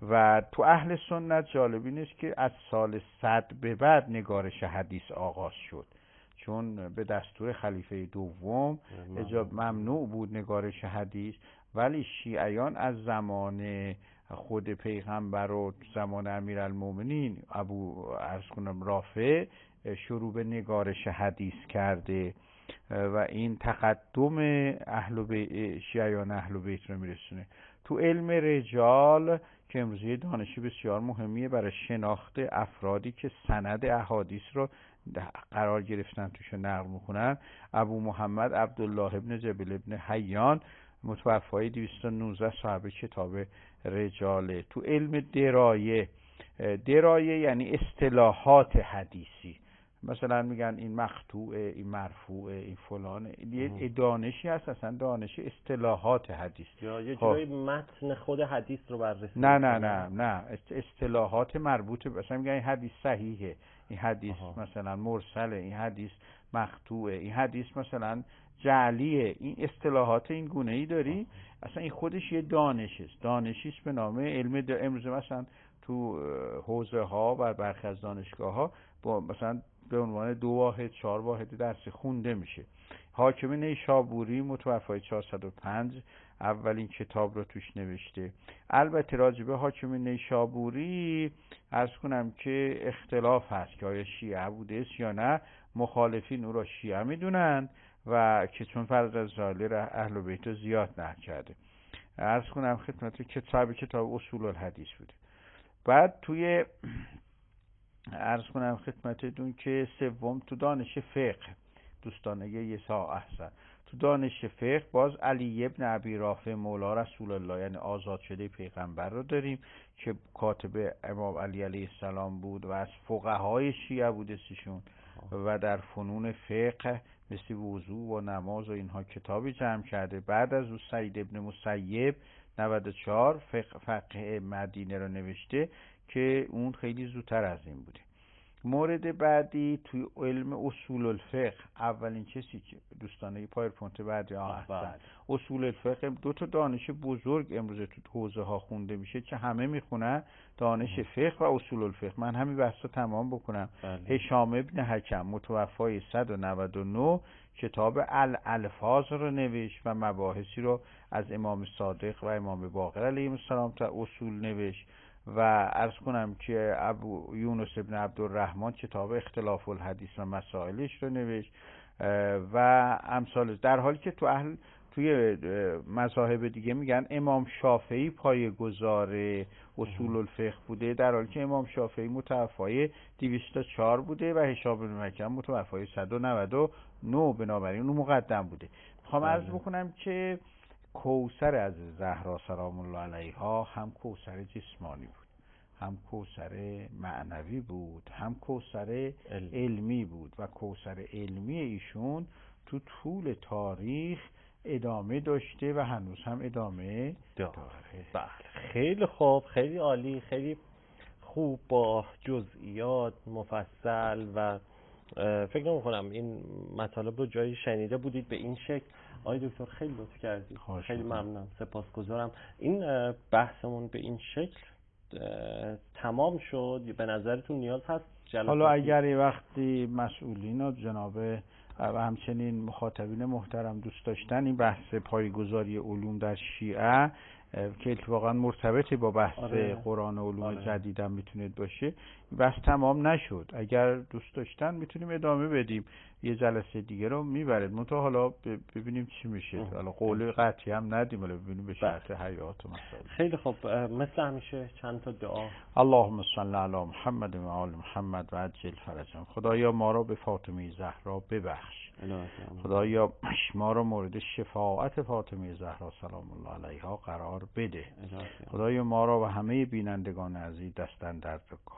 C: و تو اهل سنت جالب این است که از سال صد به بعد نگارش حدیث آغاز شد، چون به دستور خلیفه دوم اجاب ممنوع بود نگارش حدیث، ولی شیعیان از زمان خود پیغمبر و زمان امیرالمومنین ابو عرض کنم رافع شروع به نگارش حدیث کرده و این تقدم اهل بیت شیعیان اهل بیت رو میرسونه. تو علم رجال که امروزه دانشی بسیار مهمیه برای شناخت افرادی که سند احادیث رو قرار گرفتن توش نقل میکنن، ابو محمد عبدالله ابن جبل ابن حیان متوفای دویست و نوزده صاحب کتاب رجاله. تو علم درایه، درایه یعنی اصطلاحات حدیثی، مثلا میگن این مقطوعه، این مرفوعه، این فلانه، یه دانشی هست اصلا دانش اصطلاحات حدیث،
B: یا یه جورایی متن خود حدیث رو بررسی.
C: نه نه نه نه اصطلاحات مربوطه، مثلا میگن این حدیث صحیحه، این حدیث آها. مثلا مرسله، این حدیث مقطوعه، این حدیث مثلا جعلیه، این اصطلاحات این گونه ای داری آها. اصلا این خودش یه دانش است، دانشی است به نام علم د... امروز مثلا تو حوزه ها و برخی از دانشگاه ها با مثلا به عنوان دو واحد چهار واحد درس خونده میشه. حاکم نیشابوری متوفای چهارصد و پنج اولین کتاب رو توش نوشته. البته راجبه حاکم نیشابوری عرض کنم که اختلاف هست که آیا شیعه بوده یا نه، مخالفین او را شیعه میدونن و که چون فرض از ظاهر اهل بیت رو زیاد نقل کرده. عرض کنم خدمت کتاب کتاب اصول الحدیث بوده. بعد توی عرض کنم خدمتتون که سوم تو دانش فقه، دوستان یه سا احسن، تو دانش فقه باز علی ابن ابی رافع مولا رسول الله یعنی آزاد شده پیغمبر رو داریم که کاتب امام علی علیه السلام بود و از فقهای شیعه بوده سیشون و در فنون فقه مثل وضو و نماز و اینها کتابی جمع کرده. بعد از او سعید ابن مسیب نود و چهار فقه, فقه مدینه رو نوشته که اون خیلی زودتر از این بوده. مورد بعدی توی علم اصول الفقه، اولین کسی که دوستانه پاورپوینت بعدی احسن اصول الفقه، دو تا دانش بزرگ امروز تو حوزه ها خونده میشه که همه میخونن، دانش فقه و اصول الفقه. من همین بحثا تمام بکنم. هشام ابن حکم متوفای صد و نود و نه کتاب الالفاظ رو نوشت و مباحثی رو از امام صادق و امام باقر علیهم السلام تا اصول نوشت. و عرض کنم که ابو یونس ابن عبدالرحمن کتاب اختلاف الحدیث و مسائلش رو نوشت و امثال، در حالی که تو اهل توی مذاهب دیگه میگن امام شافعی پایه‌گذار اصول الفقه بوده، در حالی که امام شافعی متوفای دویست و چهار بوده و هشام بن حکم متوفای صد و نود و نه، بنابراین اون مقدم بوده. میخوام عرض بکنم که کوثر از زهرا سلام الله علیها هم کوثر جسمانی بود، هم کوثر معنوی بود، هم کوثر علمی بود و کوثر علمی ایشون تو طول تاریخ ادامه داشته و هنوز هم ادامه داره.
B: بله خیلی خوب، خیلی عالی، خیلی خوب با جزئیات مفصل و فکر نمی‌کنم این مطالب رو جایی شنیده بودید به این شکل. آقای دکتر خیلی لطف کردید، خیلی ممنونم، سپاسگزارم. این بحثمون به این شکل تمام شد. به نظرتون نیاز هست جلساتی؟
C: حالا اگر یه وقتی مسئولین و جناب و همچنین مخاطبین محترم دوست داشتن این بحث پایه‌گذاری علوم در شیعه که اتفاقا مرتبطه با بحث آره. قرآن و علوم آره. جدید هم میتونید باشه، بحث تمام نشد. اگر دوست داشتن میتونیم ادامه بدیم، یه جلسه دیگه رو میبرید منتها حالا ببینیم چی میشه. حالا قول قطعی هم ندیم، حالا ببینیم به شرط حیات و مسائل.
B: خیلی خب، مثل همیشه چند تا دعا.
C: اللهم صل علی محمد و آل محمد و عجل فرجهم. خدایا ما را به فاطمه زهرا ببخش، خدایا ما را مورد شفاعت فاطمه زهرا سلام الله علیها قرار بده. خدایا ما را و همه بینندگان عزیز دستن در کاران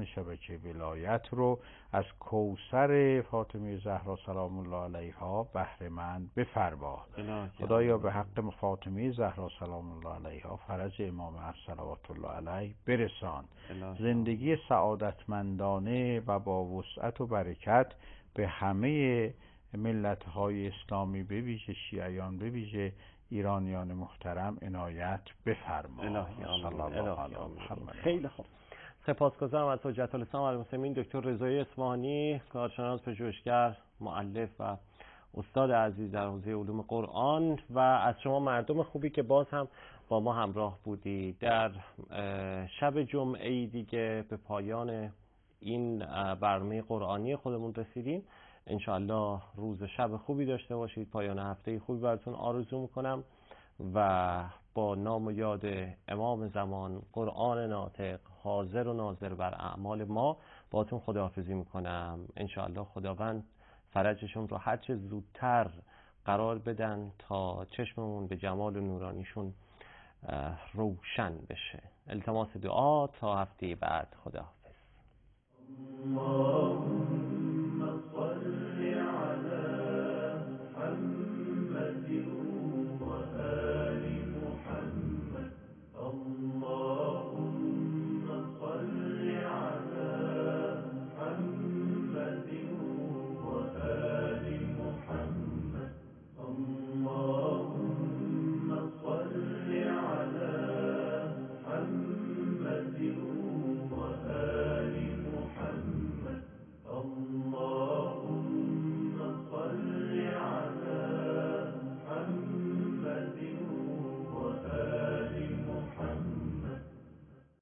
C: میزبان شبکه ولایت رو از کوثر فاطمه زهرا سلام الله علیها بهره مند بفرما. خدایا به حق فاطمه زهرا سلام الله علیها فرج امام عصر صلوات الله علیه برسان. زندگی سعادتمندانه و با وسعت و برکت به همه ملت‌های اسلامی به ویژه شیعیان به ویژه ایرانیان محترم عنایت بفرما.
B: الهی آمین.
C: محمد.
B: خیلی خوب. سپاسگزارم از حجت الاسلام و المسلمین دکتر رضایی اصفهانی، کارشناس پژوهشگر، مؤلف و استاد عزیز در حوزه علوم قرآن، و از شما مردم خوبی که باز هم با ما همراه بودی. در شب جمعه دیگه به پایان این برنامه قرآنی خودمون رسیدیم. انشاءالله روز شب خوبی داشته باشید، پایان هفته خوبی براتون آرزو میکنم و با نام و یاد امام زمان، قرآن ناطق، حاضر و ناظر بر اعمال ما، باهاتون خداحافظی میکنم. انشاءالله خداوند فرجشون رو هر چه زودتر قرار بدن تا چشممون به جمال و نورانیشون روشن بشه. التماس دعا تا هفته بعد. خداحافظ.